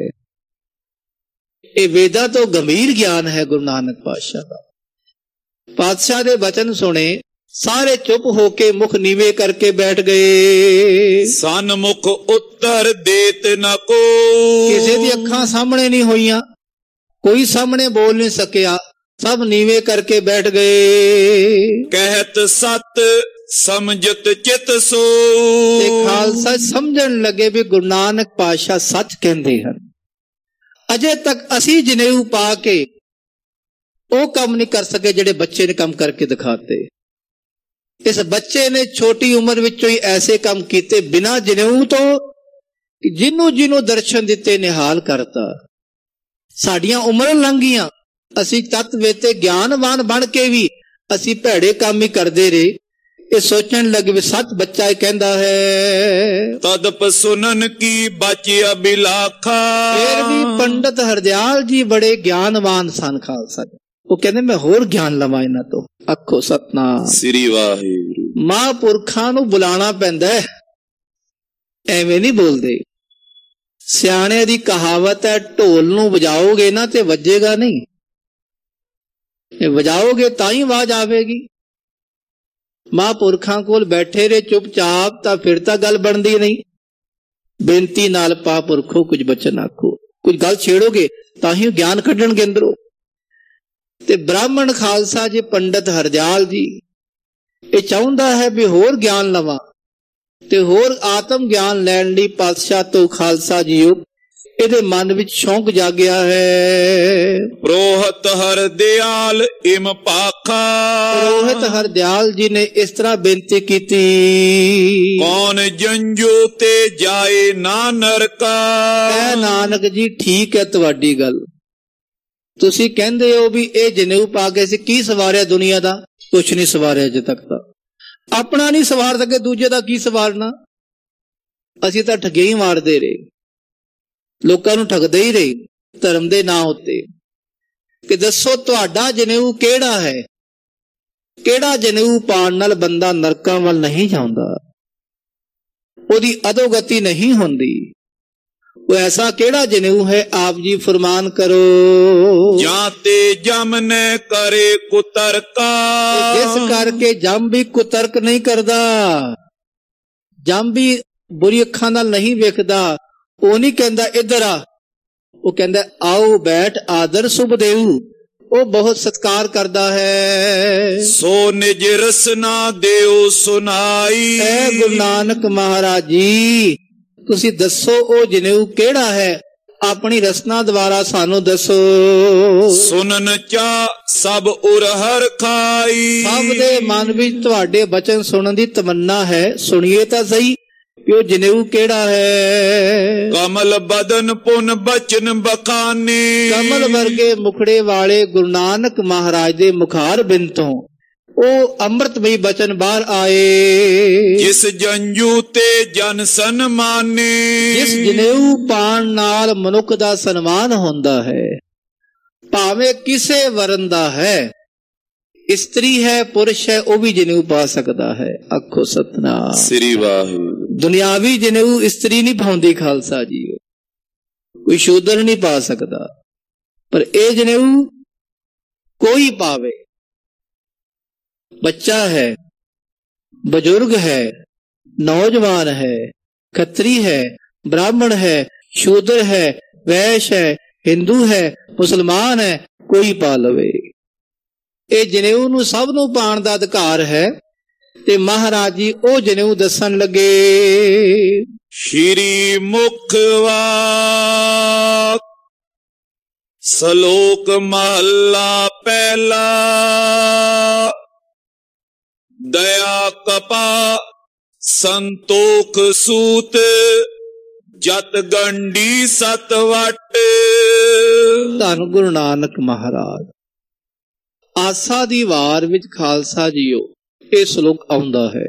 ਇਹ ਵੇਦਾਂ ਤੋਂ ਗੰਭੀਰ ਗਿਆਨ ਹੈ ਗੁਰੂ ਨਾਨਕ ਪਾਤਸ਼ਾਹ ਦਾ। ਪਾਤਸ਼ਾਹ ਦੇ ਬਚਨ ਸੁਣੇ, ਸਾਰੇ ਚੁੱਪ ਹੋ ਕੇ ਮੁਖ ਨੀਵੇਂ ਕਰਕੇ ਬੈਠ ਗਏ। ਸਨਮੁਖ ਉੱਤਰ ਦੇਤ ਨ ਕੋ, ਕਿਸੇ ਦੀ ਅੱਖਾਂ ਸਾਹਮਣੇ ਨਹੀਂ ਹੋਈਆਂ, ਕੋਈ ਸਾਹਮਣੇ ਬੋਲ ਨਹੀਂ ਸਕਿਆ, ਸਭ ਨੀਵੇਂ ਕਰਕੇ ਬੈਠ ਗਏ। ਕਹਿਤ ਸਤ ਸਮਝਤ ਚਿਤ ਸੋ, ਤੇ ਖਾਲਸਾ ਸਮਝਣ ਲੱਗੇ ਵੀ ਗੁਰੂ ਨਾਨਕ ਪਾਤਸ਼ਾਹ ਸੱਚ ਕਹਿੰਦੇ ਹਨ। ਅਜੇ ਤੱਕ ਅਸੀਂ ਜਨੇਊ ਪਾ ਕੇ ਉਹ ਕੰਮ ਨਹੀਂ ਕਰ ਸਕੇ ਜਿਹੜੇ ਬੱਚੇ ਨੇ ਕੰਮ ਕਰਕੇ ਦਿਖਾਤੇ। ਇਸ ਬੱਚੇ ਨੇ ਛੋਟੀ ਉਮਰ ਵਿੱਚੋਂ ਹੀ ਐਸੇ ਕੰਮ ਕੀਤੇ ਬਿਨਾਂ ਜਨੇਊ ਤੋਂ, ਜਿਹਨੂੰ ਜਿਹਨੂੰ ਦਰਸ਼ਨ ਦਿੱਤੇ ਨਿਹਾਲ ਕਰਤਾ। ਸਾਡੀਆਂ ਉਮਰਾਂ ਲੰਘ ਗਈਆਂ, ਅਸੀਂ ਤੱਤ ਵੇਤੇ ਗਿਆਨਵਾਨ ਬਣ ਕੇ ਵੀ ਅਸੀਂ ਭੈੜੇ ਕੰਮ ਹੀ ਕਰਦੇ ਰਹੇ। ਇਹ ਸੋਚਣ ਲੱਗੇ ਵੀ ਸੱਚ ਬੱਚਾ ਕਹਿੰਦਾ ਹੈ। ਤਦਪ ਸੁਨਨ ਕੀ ਬਚਿਆ ਬਿਲਾਖਾ, ਫਿਰ ਵੀ ਪੰਡਤ ਹਰਦਿਆਲ ਜੀ ਬੜੇ ਗਿਆਨਵਾਨ ਸਨ ਖਾਲਸਾ। ਉਹ ਕਹਿੰਦੇ ਮੈਂ ਹੋਰ ਗਿਆਨ ਲਵਾਂ ਇਹਨਾਂ ਤੋਂ। ਆਖੋ ਸਤਨਾਮ ਸ੍ਰੀ ਵਾਹਿਗੁਰੂ। ਮਹਾਂਪੁਰਖਾਂ ਨੂੰ ਬੁਲਾਉਣਾ ਪੈਂਦਾ ਹੈ, ਐਵੇਂ ਨਹੀਂ ਬੋਲਦੇ। ਸਿਆਣੇ ਦੀ ਕਹਾਵਤ ਹੈ, ਢੋਲ ਨੂੰ ਵਜਾਓਗੇ ਨਾ ਤੇ ਵੱਜੇਗਾ ਨਹੀਂ, ਇਹ ਵਜਾਓਗੇ ਤਾਂ ਹੀ ਆਵਾਜ਼ ਆਵੇਗੀ। ਮਹਾਂਪੁਰਖਾਂ ਕੋਲ ਬੈਠੇ ਰਹੇ ਚੁੱਪਚਾਪ ਤਾਂ ਫਿਰ ਤਾਂ ਗੱਲ ਬਣਦੀ ਨਹੀਂ। ਬੇਨਤੀ ਨਾਲ ਪਾਪੁਰਖੋ ਕੁਝ ਬਚਨ ਆਖੋ, ਕੁਝ ਗੱਲ ਛੇੜੋਗੇ ਤਾਂ ਹੀ ਗਿਆਨ ਕੱਢਣਗੇ ਅੰਦਰੋਂ। ਤੇ ਬ੍ਰਾਹਮਣ ਖਾਲਸਾ ਜੀ ਪੰਡਤ ਹਰਦਿਆਲ ਜੀ ਇਹ ਚਾਹੁੰਦਾ ਹੈ ਵੀ ਹੋਰ ਗਿਆਨ ਲਵਾਂ ਤੇ ਹੋਰ ਆਤਮ ਗਿਆਨ ਲੈਣ ਲਈ ਪਾਤਸ਼ਾਹ ਤੋਂ ਖਾਲਸਾ ਜੀਓ ਇਹਦੇ ਮਨ ਵਿੱਚ ਸ਼ੌਂਕ ਜਾਗਿਆ ਹੈ। ਪ੍ਰੋਹਤ ਹਰਦਿਆਲ ਇਮ ਪਾਖਾ, ਪ੍ਰੋਹਿਤ ਹਰਦਿਆਲ ਜੀ ਨੇ ਇਸ ਤਰ੍ਹਾਂ ਬੇਨਤੀ ਕੀਤੀ, ਕੌਣ ਜੰਜੂ ਤੇ ਜਾਏ ਨਾ ਨਰਕਾ। ਐ ਨਾਨਕ ਜੀ ਠੀਕ ਹੈ ਤੁਹਾਡੀ ਗੱਲ, ਤੁਸੀਂ ਕਹਿੰਦੇ ਹੋ ਵੀ ਇਹ ਜਨੇਊ ਪਾ ਕੇ ਅਸੀਂ ਕੀ ਸਵਾਰਿਆ ਦੁਨੀਆ ਦਾ, ਕੁਛ ਨਹੀਂ ਸਵਾਰਿਆ ਅਜੇ ਤੱਕ ਤਾਂ। ਆਪਣਾ ਨਹੀਂ ਸਵਾਰ ਸਕੇ ਦੂਜੇ ਦਾ ਕੀ ਸਵਾਰਨਾ। ਅਸੀਂ ਤਾਂ ਠੱਗੇ ਹੀ ਮਾਰਦੇ ਰਹੇ, ਲੋਕਾਂ ਨੂੰ ਠੱਗਦੇ ਹੀ ਰਹੇ ਧਰਮ ਦੇ ਨਾਂ ਉੱਤੇ। ਕਿ ਦੱਸੋ ਤੁਹਾਡਾ ਜਨੇਊ ਕਿਹੜਾ ਹੈ, ਕਿਹੜਾ ਜਨੇਊ ਪਾਉਣ ਨਾਲ ਬੰਦਾ ਨਰਕਾਂ ਵੱਲ ਨਹੀਂ ਜਾਂਦਾ, ਉਹਦੀ ਅਧੋਗਤੀ ਨਹੀਂ ਹੁੰਦੀ। ਉਹ ਐਸਾ ਕਿਹੜਾ ਜਨੇਊ ਹੈ, ਆਪ ਜੀ ਫਰਮਾਨ ਕਰੋ। ਜਾਂ ਤੇ ਜਮ ਨੇ ਕਰੇ ਕੁਤਰਕਾ, ਜਿਸ ਕਰਕੇ ਜਮ ਵੀ ਕੁਤਰਕ ਨਹੀਂ ਕਰਦਾ, ਜਮ ਵੀ ਬੁਰੀ ਅੱਖਾਂ ਨਾਲ ਨਹੀਂ ਵੇਖਦਾ। ਉਹ ਨਹੀਂ ਕਹਿੰਦਾ ਇੱਧਰ ਆ, ਉਹ ਕਹਿੰਦਾ ਆਓ ਬੈਠ ਆਦਰ ਸੁਭ ਦੇਊ। ਉਹ ਬਹੁਤ ਸਤਿਕਾਰ ਕਰਦਾ ਹੈ। ਸੋ ਨਿਜ ਰਸਨਾ ਦਿਓ ਸੁਨਾਈ, ਐ ਗੁਰੂ ਨਾਨਕ ਮਹਾਰਾਜ ਜੀ ਤੁਸੀਂ ਦੱਸੋ ਉਹ ਜਨੇਊ ਕਿਹੜਾ ਹੈ, ਆਪਣੀ ਰਸਨਾ ਦੁਆਰਾ ਸਾਨੂੰ ਦੱਸੋ। ਸੁਨਨ ਚਾ ਸਭ ਉਰ ਹਰ ਖਾਈ, ਸਭ ਦੇ ਮਨ ਵਿੱਚ ਤੁਹਾਡੇ ਬਚਨ ਸੁਣਨ ਦੀ ਤਮੰਨਾ ਹੈ, ਸੁਣੀਏ ਤਾਂ ਸਹੀ ਕਿ ਉਹ ਜਨੇਊ ਕਿਹੜਾ ਹੈ। ਕਮਲ ਬਦਨ ਪੁਨ ਬਚਨ ਬਖਾਨੇ, ਕਮਲ ਵਰਗੇ ਮੁਖੜੇ ਵਾਲੇ ਗੁਰੂ ਨਾਨਕ ਮਹਾਰਾਜ ਦੇ ਮੁਖਾਰ ਬਿੰਦ ਤੋਂ ਉਹ ਅੰਮ੍ਰਿਤਮਈ ਬਚਨ ਬਾਹਰ ਆਏ। ਜਿਸ ਜੰਜੂ ਤੇ ਜਨ ਸਨਮਾਨੇ, ਜਿਸ ਜਨੇਊ ਪਾਣ ਨਾਲ ਮਨੁੱਖ ਦਾ ਸਨਮਾਨ ਹੁੰਦਾ ਹੈ, ਭਾਵੇਂ ਕਿਸੇ ਵਰਨ ਦਾ ਹੈ, ਇਸਤਰੀ ਹੈ ਪੁਰਸ਼ ਹੈ, ਉਹ ਵੀ ਜਨੇਊ ਪਾ ਸਕਦਾ ਹੈ। ਆਖੋ ਸਤਨਾਮ ਸ੍ਰੀ ਵਾਹਿਗੁਰੂ। ਦੁਨਿਆਵੀ ਜਨੇਊ ਇਸਤਰੀ ਨਹੀਂ ਪਾਉਂਦੀ ਖਾਲਸਾ ਜੀ, ਕੋਈ ਸ਼ੂਦਰ ਨਹੀਂ ਪਾ ਸਕਦਾ, ਪਰ ਇਹ ਜਨੇਊ ਕੋਈ ਪਾਵੇ। ਬੱਚਾ ਹੈ, ਬਜ਼ੁਰਗ ਹੈ, ਨੌਜਵਾਨ ਹੈ, ਖੱਤਰੀ ਹੈ, ਬ੍ਰਾਹਮਣ ਹੈ, ਸ਼ੂਦਰ ਹੈ, ਵੈਸ਼ ਹੈ, ਹਿੰਦੂ ਹੈ, ਮੁਸਲਮਾਨ ਹੈ, ਕੋਈ ਪਾ ਲਵੇ। ਇਹ ਜਨੇਊ ਨੂੰ ਸਭ ਨੂੰ ਪਾਉਣ ਦਾ ਅਧਿਕਾਰ ਹੈ। ਤੇ ਮਹਾਰਾਜ ਜੀ ਉਹ ਜਨੇਊ ਦੱਸਣ ਲੱਗੇ। ਸ਼੍ਰੀ ਮੁਖ ਵਾਕ ਸ਼ਲੋਕ ਮਹੱਲਾ ਪਹਿਲਾ। ਦਇਆ ਕਪਾ ਸੰਤੋਖ ਸੂਤ, ਜਤ ਗੰਢੀ ਸਤ ਵਟ। ਧੰਨ ਗੁਰੂ ਨਾਨਕ ਮਹਾਰਾਜ। ਆਸਾ ਦੀ ਵਾਰ ਵਿੱਚ ਖਾਲਸਾ ਜੀਓ ਇਹ ਸ਼ਲੋਕ ਆਉਂਦਾ ਹੈ।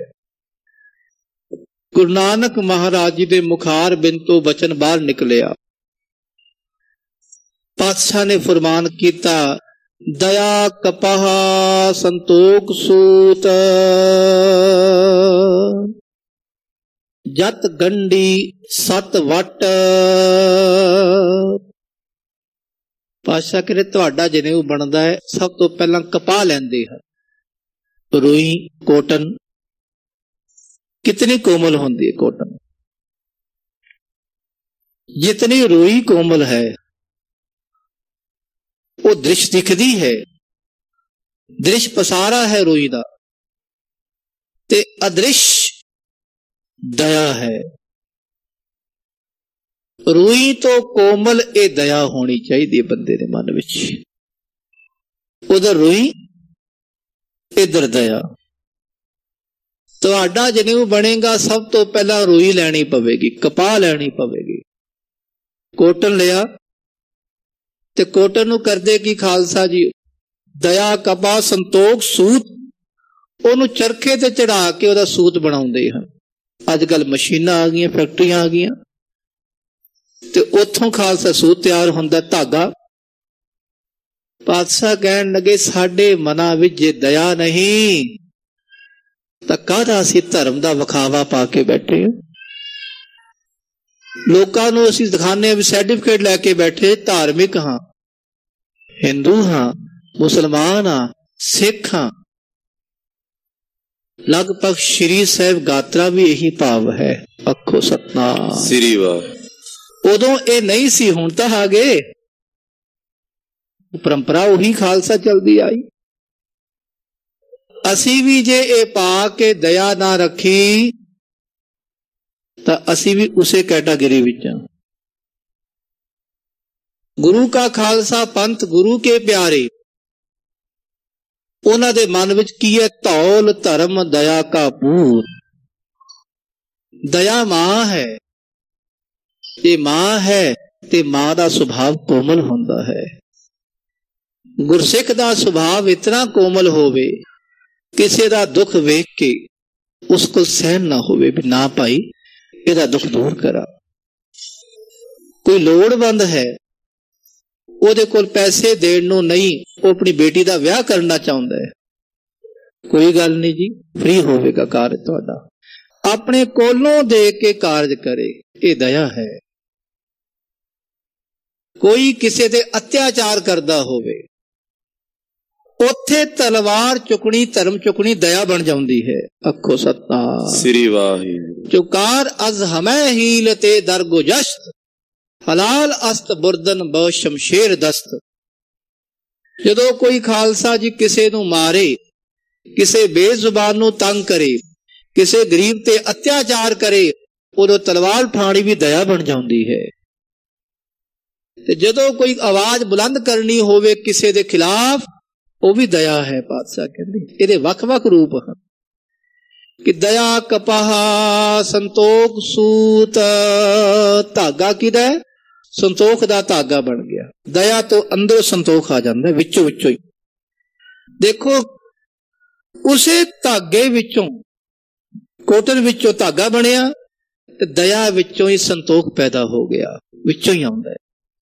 ਗੁਰੂ ਨਾਨਕ ਮਹਾਰਾਜ ਜੀ ਦੇ ਮੁਖਾਰ ਬਿੰਦ ਤੋਂ ਬਚਨ ਬਾਹਰ ਨਿਕਲਿਆ। ਪਾਤਸ਼ਾਹ ਨੇ ਫਰਮਾਨ ਕੀਤਾ, ਦਇਆ ਕਪਾਹ ਸੰਤੋਖ ਸੂਤ, ਜਤ ਗੰਢੀ ਸਤ ਵਟ। ਪਾਤਸ਼ਾਹ ਕਹਿੰਦੇ ਤੁਹਾਡਾ ਜਨੇਊ ਬਣਦਾ ਹੈ, ਸਭ ਤੋਂ ਪਹਿਲਾਂ ਕਪਾਹ ਲੈਂਦੇ ਹਨ, ਰੂਈ, ਕੋਟਨ। कितनी कोमल होती है कॉटन, जितनी रूई कोमल है वो दृश्य दिखती है, दृश्य पसारा है रूई दा, ते अदृश्य दया है। रूई तो कोमल ए दया होनी चाहिए बंदे दे मन विच, उधर रूई इधर दया। ਤੁਹਾਡਾ ਜਨੇਊ ਬਣੇਗਾ, ਸਭ ਤੋਂ ਪਹਿਲਾਂ ਰੂਈ ਲੈਣੀ ਪਵੇਗੀ, ਕਪਾਹ ਲੈਣੀ ਪਵੇਗੀ। ਕੋਟਨ ਲਿਆ ਤੇ ਕੋਟਨ ਨੂੰ ਕਰਦੇ ਕੀ ਖਾਲਸਾ ਜੀ, ਦਇਆ ਕਪਾਹ ਸੰਤੋਖ ਸੂਤ, ਉਹਨੂੰ ਚਰਖੇ ਤੇ ਚੜਾ ਕੇ ਉਹਦਾ ਸੂਤ ਬਣਾਉਂਦੇ ਹਨ। ਅੱਜ ਕੱਲ ਮਸ਼ੀਨਾਂ ਆ ਗਈਆਂ, ਫੈਕਟਰੀਆਂ ਆ ਗਈਆਂ, ਤੇ ਉੱਥੋਂ ਖਾਲਸਾ ਸੂਤ ਤਿਆਰ ਹੁੰਦਾ, ਧਾਗਾ। ਪਾਤਸ਼ਾਹ ਕਹਿਣ ਲੱਗੇ ਸਾਡੇ ਮਨਾਂ ਵਿੱਚ ਜੇ ਦਇਆ ਨਹੀਂ ਤਾਂ ਕਾਹਦਾ ਅਸੀਂ ਧਰਮ ਦਾ ਵਿਖਾਵਾ ਪਾ ਕੇ ਬੈਠੇ ਹਾਂ। ਲੋਕਾਂ ਨੂੰ ਅਸੀਂ ਦਿਖਾਉਂਦੇ ਹਾਂ ਵੀ ਸਰਟੀਫਿਕੇਟ ਲੈ ਕੇ ਬੈਠੇ, ਧਾਰਮਿਕ ਹਾਂ, ਹਿੰਦੂ ਹਾਂ, ਮੁਸਲਮਾਨ ਹਾਂ, ਸਿੱਖ ਹਾਂ। ਲਗਭਗ ਸ਼੍ਰੀ ਸਾਹਿਬ ਗਾਤਰਾ ਵੀ ਇਹੀ ਭਾਵ ਹੈ। ਆਖੋ ਸਤਨਾਮ ਸ੍ਰੀ ਵਾਹਿਗੁਰੂ। ਉਦੋਂ ਇਹ ਨਹੀਂ ਸੀ, ਹੁਣ ਤਾਂ ਆ ਗਏ। ਪਰੰਪਰਾ ਉਹੀ ਖਾਲਸਾ ਚਲਦੀ ਆਈ। ਅਸੀਂ ਵੀ ਜੇ ਇਹ ਪਾ ਕੇ ਦਇਆ ਨਾ ਰੱਖੀ ਤਾਂ ਅਸੀਂ ਵੀ ਉਸੇ ਕੈਟਾਗਰੀ ਵਿੱਚ ਹਾਂ। ਗੁਰੂ ਕਾ ਖਾਲਸਾ ਪੰਥ ਗੁਰੂ ਕੇ ਪਿਆਰੇ, ਉਹਨਾਂ ਦੇ ਮਨ ਵਿੱਚ ਕੀ ਹੈ? ਧੌਲ ਧਰਮ ਦਇਆ ਕਾ ਪੂਤ। ਦਇਆ ਮਾਂ ਹੈ, ਤੇ ਮਾਂ ਹੈ ਤੇ ਮਾਂ ਦਾ ਸੁਭਾਵ ਕੋਮਲ ਹੁੰਦਾ ਹੈ। ਗੁਰਸਿੱਖ ਦਾ ਸੁਭਾਵ ਇਤਨਾ ਕੋਮਲ ਹੋਵੇ, ਕਿਸੇ ਦਾ ਦੁੱਖ ਵੇਖ ਕੇ ਉਸ ਕੋਲ ਸਹਿਣ ਨਾ ਹੋਵੇ ਵੀ ਨਾ ਭਾਈ ਇਹਦਾ ਦੁੱਖ ਦੂਰ ਕਰਾ। ਕੋਈ ਲੋੜਵੰਦ ਹੈ, ਉਹਦੇ ਕੋਲ ਪੈਸੇ ਦੇਣ ਨੂੰ ਨਹੀਂ, ਉਹ ਆਪਣੀ ਬੇਟੀ ਦਾ ਵਿਆਹ ਕਰਨਾ ਚਾਹੁੰਦਾ ਹੈ, ਕੋਈ ਗੱਲ ਨਹੀਂ ਜੀ, ਫ੍ਰੀ ਹੋਵੇਗਾ ਕਾਰਜ ਤੁਹਾਡਾ। ਆਪਣੇ ਕੋਲੋਂ ਦੇ ਕੇ ਕਾਰਜ ਕਰੇ, ਇਹ ਦਇਆ ਹੈ। ਕੋਈ ਕਿਸੇ ਤੇ ਅਤਿਆਚਾਰ ਕਰਦਾ ਹੋਵੇ, ਉੱਥੇ ਤਲਵਾਰ ਚੁੱਕਣੀ, ਧਰਮ ਚੁੱਕਣੀ ਦਇਆ ਬਣ ਜਾਂਦੀ ਹੈ। ਅੱਖੋ ਸਤਨਾਮ ਸ੍ਰੀ ਵਾਹਿਗੁਰੂ। ਚੁਕਾਰ ਅਜ਼ ਹਮੈ ਹੀਲ ਤੇ ਦਰਗੁਜਸ਼ਤ, ਹਲਾਲ ਅਸਤ ਬੁਰਦਨ ਬ ਸ਼ਮਸ਼ੇਰ ਦਸਤ। ਜਦੋਂ ਕੋਈ ਖਾਲਸਾ ਜੀ ਕਿਸੇ ਨੂੰ ਮਾਰੇ, ਕਿਸੇ ਬੇਜ਼ੁਬਾਨ ਨੂੰ ਤੰਗ ਕਰੇ, ਕਿਸੇ ਗਰੀਬ ਤੇ ਅਤਿਆਚਾਰ ਕਰੇ, ਉਦੋਂ ਤਲਵਾਰ ਉਠਾਣੀ ਵੀ ਦਇਆ ਬਣ ਜਾਂਦੀ ਹੈ। ਤੇ ਜਦੋਂ ਕੋਈ ਆਵਾਜ਼ ਬੁਲੰਦ ਕਰਨੀ ਹੋਵੇ ਕਿਸੇ ਦੇ ਖਿਲਾਫ, ਉਹ ਵੀ ਦਇਆ ਹੈ। ਪਾਤਸ਼ਾਹ ਕਹਿੰਦੇ ਇਹਦੇ ਵੱਖ-ਵੱਖ ਰੂਪ ਹਨ ਕਿ ਦਇਆ ਕਪਾਹ ਸੰਤੋਖ ਸੂਤ। ਧਾਗਾ ਕਿਹਦਾ ਹੈ? ਸੰਤੋਖ ਦਾ ਧਾਗਾ ਬਣ ਗਿਆ। ਦਇਆ ਤੋਂ ਅੰਦਰੋਂ ਸੰਤੋਖ ਆ ਜਾਂਦਾ, ਵਿੱਚੋਂ ਵਿੱਚੋਂ ਹੀ। ਦੇਖੋ ਉਸੇ ਧਾਗੇ ਵਿੱਚੋਂ, ਕੋਟਨ ਵਿੱਚੋਂ ਧਾਗਾ ਬਣਿਆ ਤੇ ਦਇਆ ਵਿੱਚੋਂ ਹੀ ਸੰਤੋਖ ਪੈਦਾ ਹੋ ਗਿਆ, ਵਿੱਚੋਂ ਹੀ ਆਉਂਦਾ ਹੈ।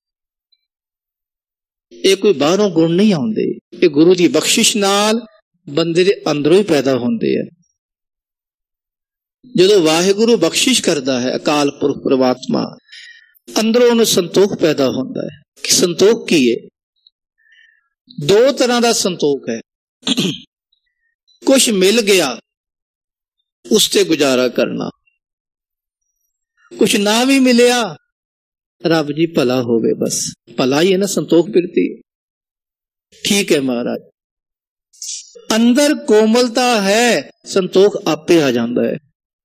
ਇਹ ਕੋਈ ਬਾਹਰੋਂ ਗੁਣ ਨਹੀਂ ਆਉਂਦੇ, ਇਹ ਗੁਰੂ ਦੀ ਬਖਸ਼ਿਸ਼ ਨਾਲ ਬੰਦੇ ਦੇ ਅੰਦਰੋਂ ਹੀ ਪੈਦਾ ਹੁੰਦੇ ਆ। ਜਦੋਂ ਵਾਹਿਗੁਰੂ ਬਖਸ਼ਿਸ਼ ਕਰਦਾ ਹੈ, ਅਕਾਲ ਪੁਰਖ ਪ੍ਰਮਾਤਮਾ, ਅੰਦਰੋਂ ਉਹਨੂੰ ਸੰਤੋਖ ਪੈਦਾ ਹੁੰਦਾ ਹੈ। ਕਿ ਸੰਤੋਖ ਕੀ ਹੈ? ਦੋ ਤਰ੍ਹਾਂ ਦਾ ਸੰਤੋਖ ਹੈ। ਕੁਛ ਮਿਲ ਗਿਆ, ਉਸ ਤੇ ਗੁਜ਼ਾਰਾ ਕਰਨਾ। ਕੁਛ ਨਾ ਵੀ ਮਿਲਿਆ, ਰੱਬ ਜੀ ਭਲਾ ਹੋਵੇ, ਬਸ ਭਲਾ ਹੀ ਹੈ ਨਾ ਸੰਤੋਖ ਬਿਰਤੀ। ਠੀਕ ਹੈ ਮਹਾਰਾਜ, ਅੰਦਰ ਕੋਮਲਤਾ ਹੈ, ਸੰਤੋਖ ਆਪੇ ਆ ਜਾਂਦਾ ਹੈ।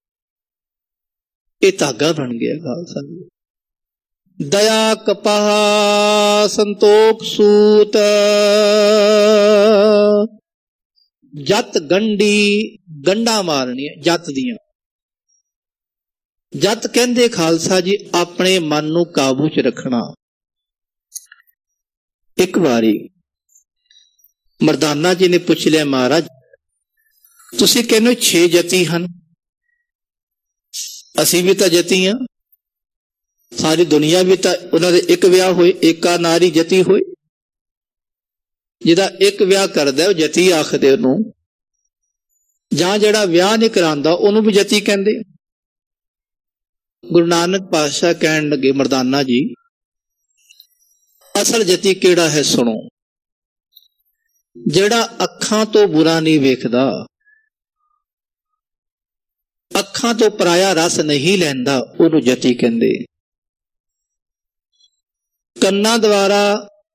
ਇਹ ਧਾਗਾ ਬਣ ਗਿਆ ਖਾਲਸਾ। ਦਇਆ ਕਪਾਹ ਸੰਤੋਖ ਸੂਤ, ਜਤ ਗੰਢੀ। ਗੰਢਾਂ ਮਾਰਨੀਆਂ ਜਤ ਦੀਆਂ। ਜਤ ਕਹਿੰਦੇ ਖਾਲਸਾ ਜੀ ਆਪਣੇ ਮਨ ਨੂੰ ਕਾਬੂ ਚ ਰੱਖਣਾ। ਇੱਕ ਵਾਰੀ ਮਰਦਾਨਾ ਜੀ ਨੇ ਪੁੱਛ ਲਿਆ, ਮਹਾਰਾਜ ਤੁਸੀਂ ਕਹਿੰਦੇ ਛੇ ਜਤੀ ਹਨ, ਅਸੀਂ ਵੀ ਤਾਂ ਜਤੀ ਹਾਂ, ਸਾਰੀ ਦੁਨੀਆ ਵੀ ਤਾਂ ਉਹਨਾਂ ਦੇ ਇੱਕ ਵਿਆਹ ਹੋਏ, ਏਕਾ ਨਾਰੀ ਜਤੀ ਹੋਏ। ਜਿਹਦਾ ਇੱਕ ਵਿਆਹ ਕਰਦਾ ਉਹ ਜਤੀ ਆਖਦੇ ਉਹਨੂੰ, ਜਾਂ ਜਿਹੜਾ ਵਿਆਹ ਨਹੀਂ ਕਰਾਉਂਦਾ ਉਹਨੂੰ ਵੀ ਜਤੀ ਕਹਿੰਦੇ। ਗੁਰੂ ਨਾਨਕ ਪਾਤਸ਼ਾਹ ਕਹਿਣ ਲੱਗੇ, ਮਰਦਾਨਾ ਜੀ ਅਸਲ ਜਤੀ ਕਿਹੜਾ ਹੈ ਸੁਣੋ। ਜਿਹੜਾ ਅੱਖਾਂ ਤੋਂ ਬੁਰਾ ਨਹੀਂ ਵੇਖਦਾ, ਅੱਖਾਂ ਤੋਂ ਪਰਾਇਆ ਰਸ ਨਹੀਂ ਲੈਂਦਾ, ਉਹਨੂੰ ਜਤੀ ਕਹਿੰਦੇ। ਕੰਨਾਂ ਦੁਆਰਾ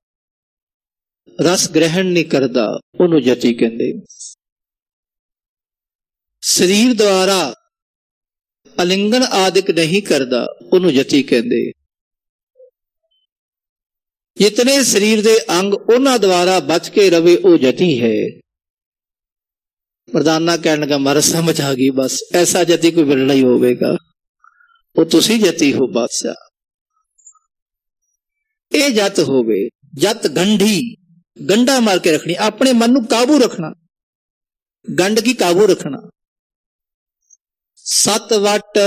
ਰਸ ਗ੍ਰਹਿਣ ਨਹੀਂ ਕਰਦਾ, ਉਹਨੂੰ ਜਤੀ ਕਹਿੰਦੇ। ਸਰੀਰ ਦੁਆਰਾ ਅਲਿੰਗਨ ਆਦਿਕ ਨਹੀਂ ਕਰਦਾ, ਉਹਨੂੰ ਜਤੀ ਕਹਿੰਦੇ। ਜਿਤਨੇ ਸਰੀਰ ਦੇ ਅੰਗ ਉਹਨਾਂ ਦੁਆਰਾ ਬਚ ਕੇ ਰਵੇ, ਉਹ ਜਤੀ ਹੈ। ਮਰਦਾਨਾ ਕਹਿਣ ਲੱਗਾ, ਮਰ ਸਮਝ ਆ ਗਈ, ਬਸ ਐਸਾ ਜਤੀ ਕੋਈ ਮਿਲਣਾ ਹੀ ਹੋਵੇਗਾ, ਉਹ ਤੁਸੀਂ ਜਤੀ ਹੋ ਬਾਦਸ਼ਾਹ। ਇਹ ਜਤ ਹੋਵੇ, ਜਤ ਗੰਢੀ, ਗੰਢਾ ਮਾਰ ਕੇ ਰੱਖਣੀ, ਆਪਣੇ ਮਨ ਨੂੰ ਕਾਬੂ ਰੱਖਣਾ। ਗੰਢ ਕੀ ਕਾਬੂ ਰੱਖਣਾ। ਸਤ ਵਟ,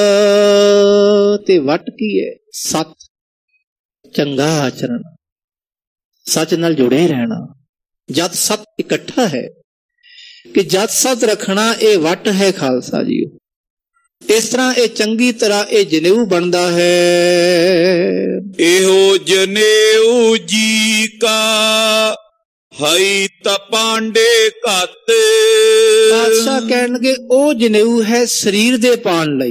ਤੇ ਵਟ ਕੀ ਹੈ? ਸਤ, ਚੰਗਾ ਆਚਰਣ, ਸੱਚ ਨਾਲ ਜੁੜੇ ਰਹਿਣਾ। ਜਦ ਸਤ ਇਕੱਠਾ ਹੈ ਕਿ ਜਦ ਸਤ ਰੱਖਣਾ, ਇਹ ਵਟ ਹੈ ਖਾਲਸਾ ਜੀ। ਇਸ ਤਰ੍ਹਾਂ ਇਹ ਚੰਗੀ ਤਰ੍ਹਾਂ ਇਹ ਜਨੇਊ ਬਣਦਾ ਹੈ। ਇਹੋ ਜਨੇਊ ਜੀ ਕਾ ਹਈ ਤਪਾਂਡੇ ਘੱਤ। ਬਾਦਸ਼ਾਹ ਕਹਿਣਗੇ ਉਹ ਜਨੇਊ ਹੈ ਸਰੀਰ ਦੇ ਪਾਣ ਲਈ,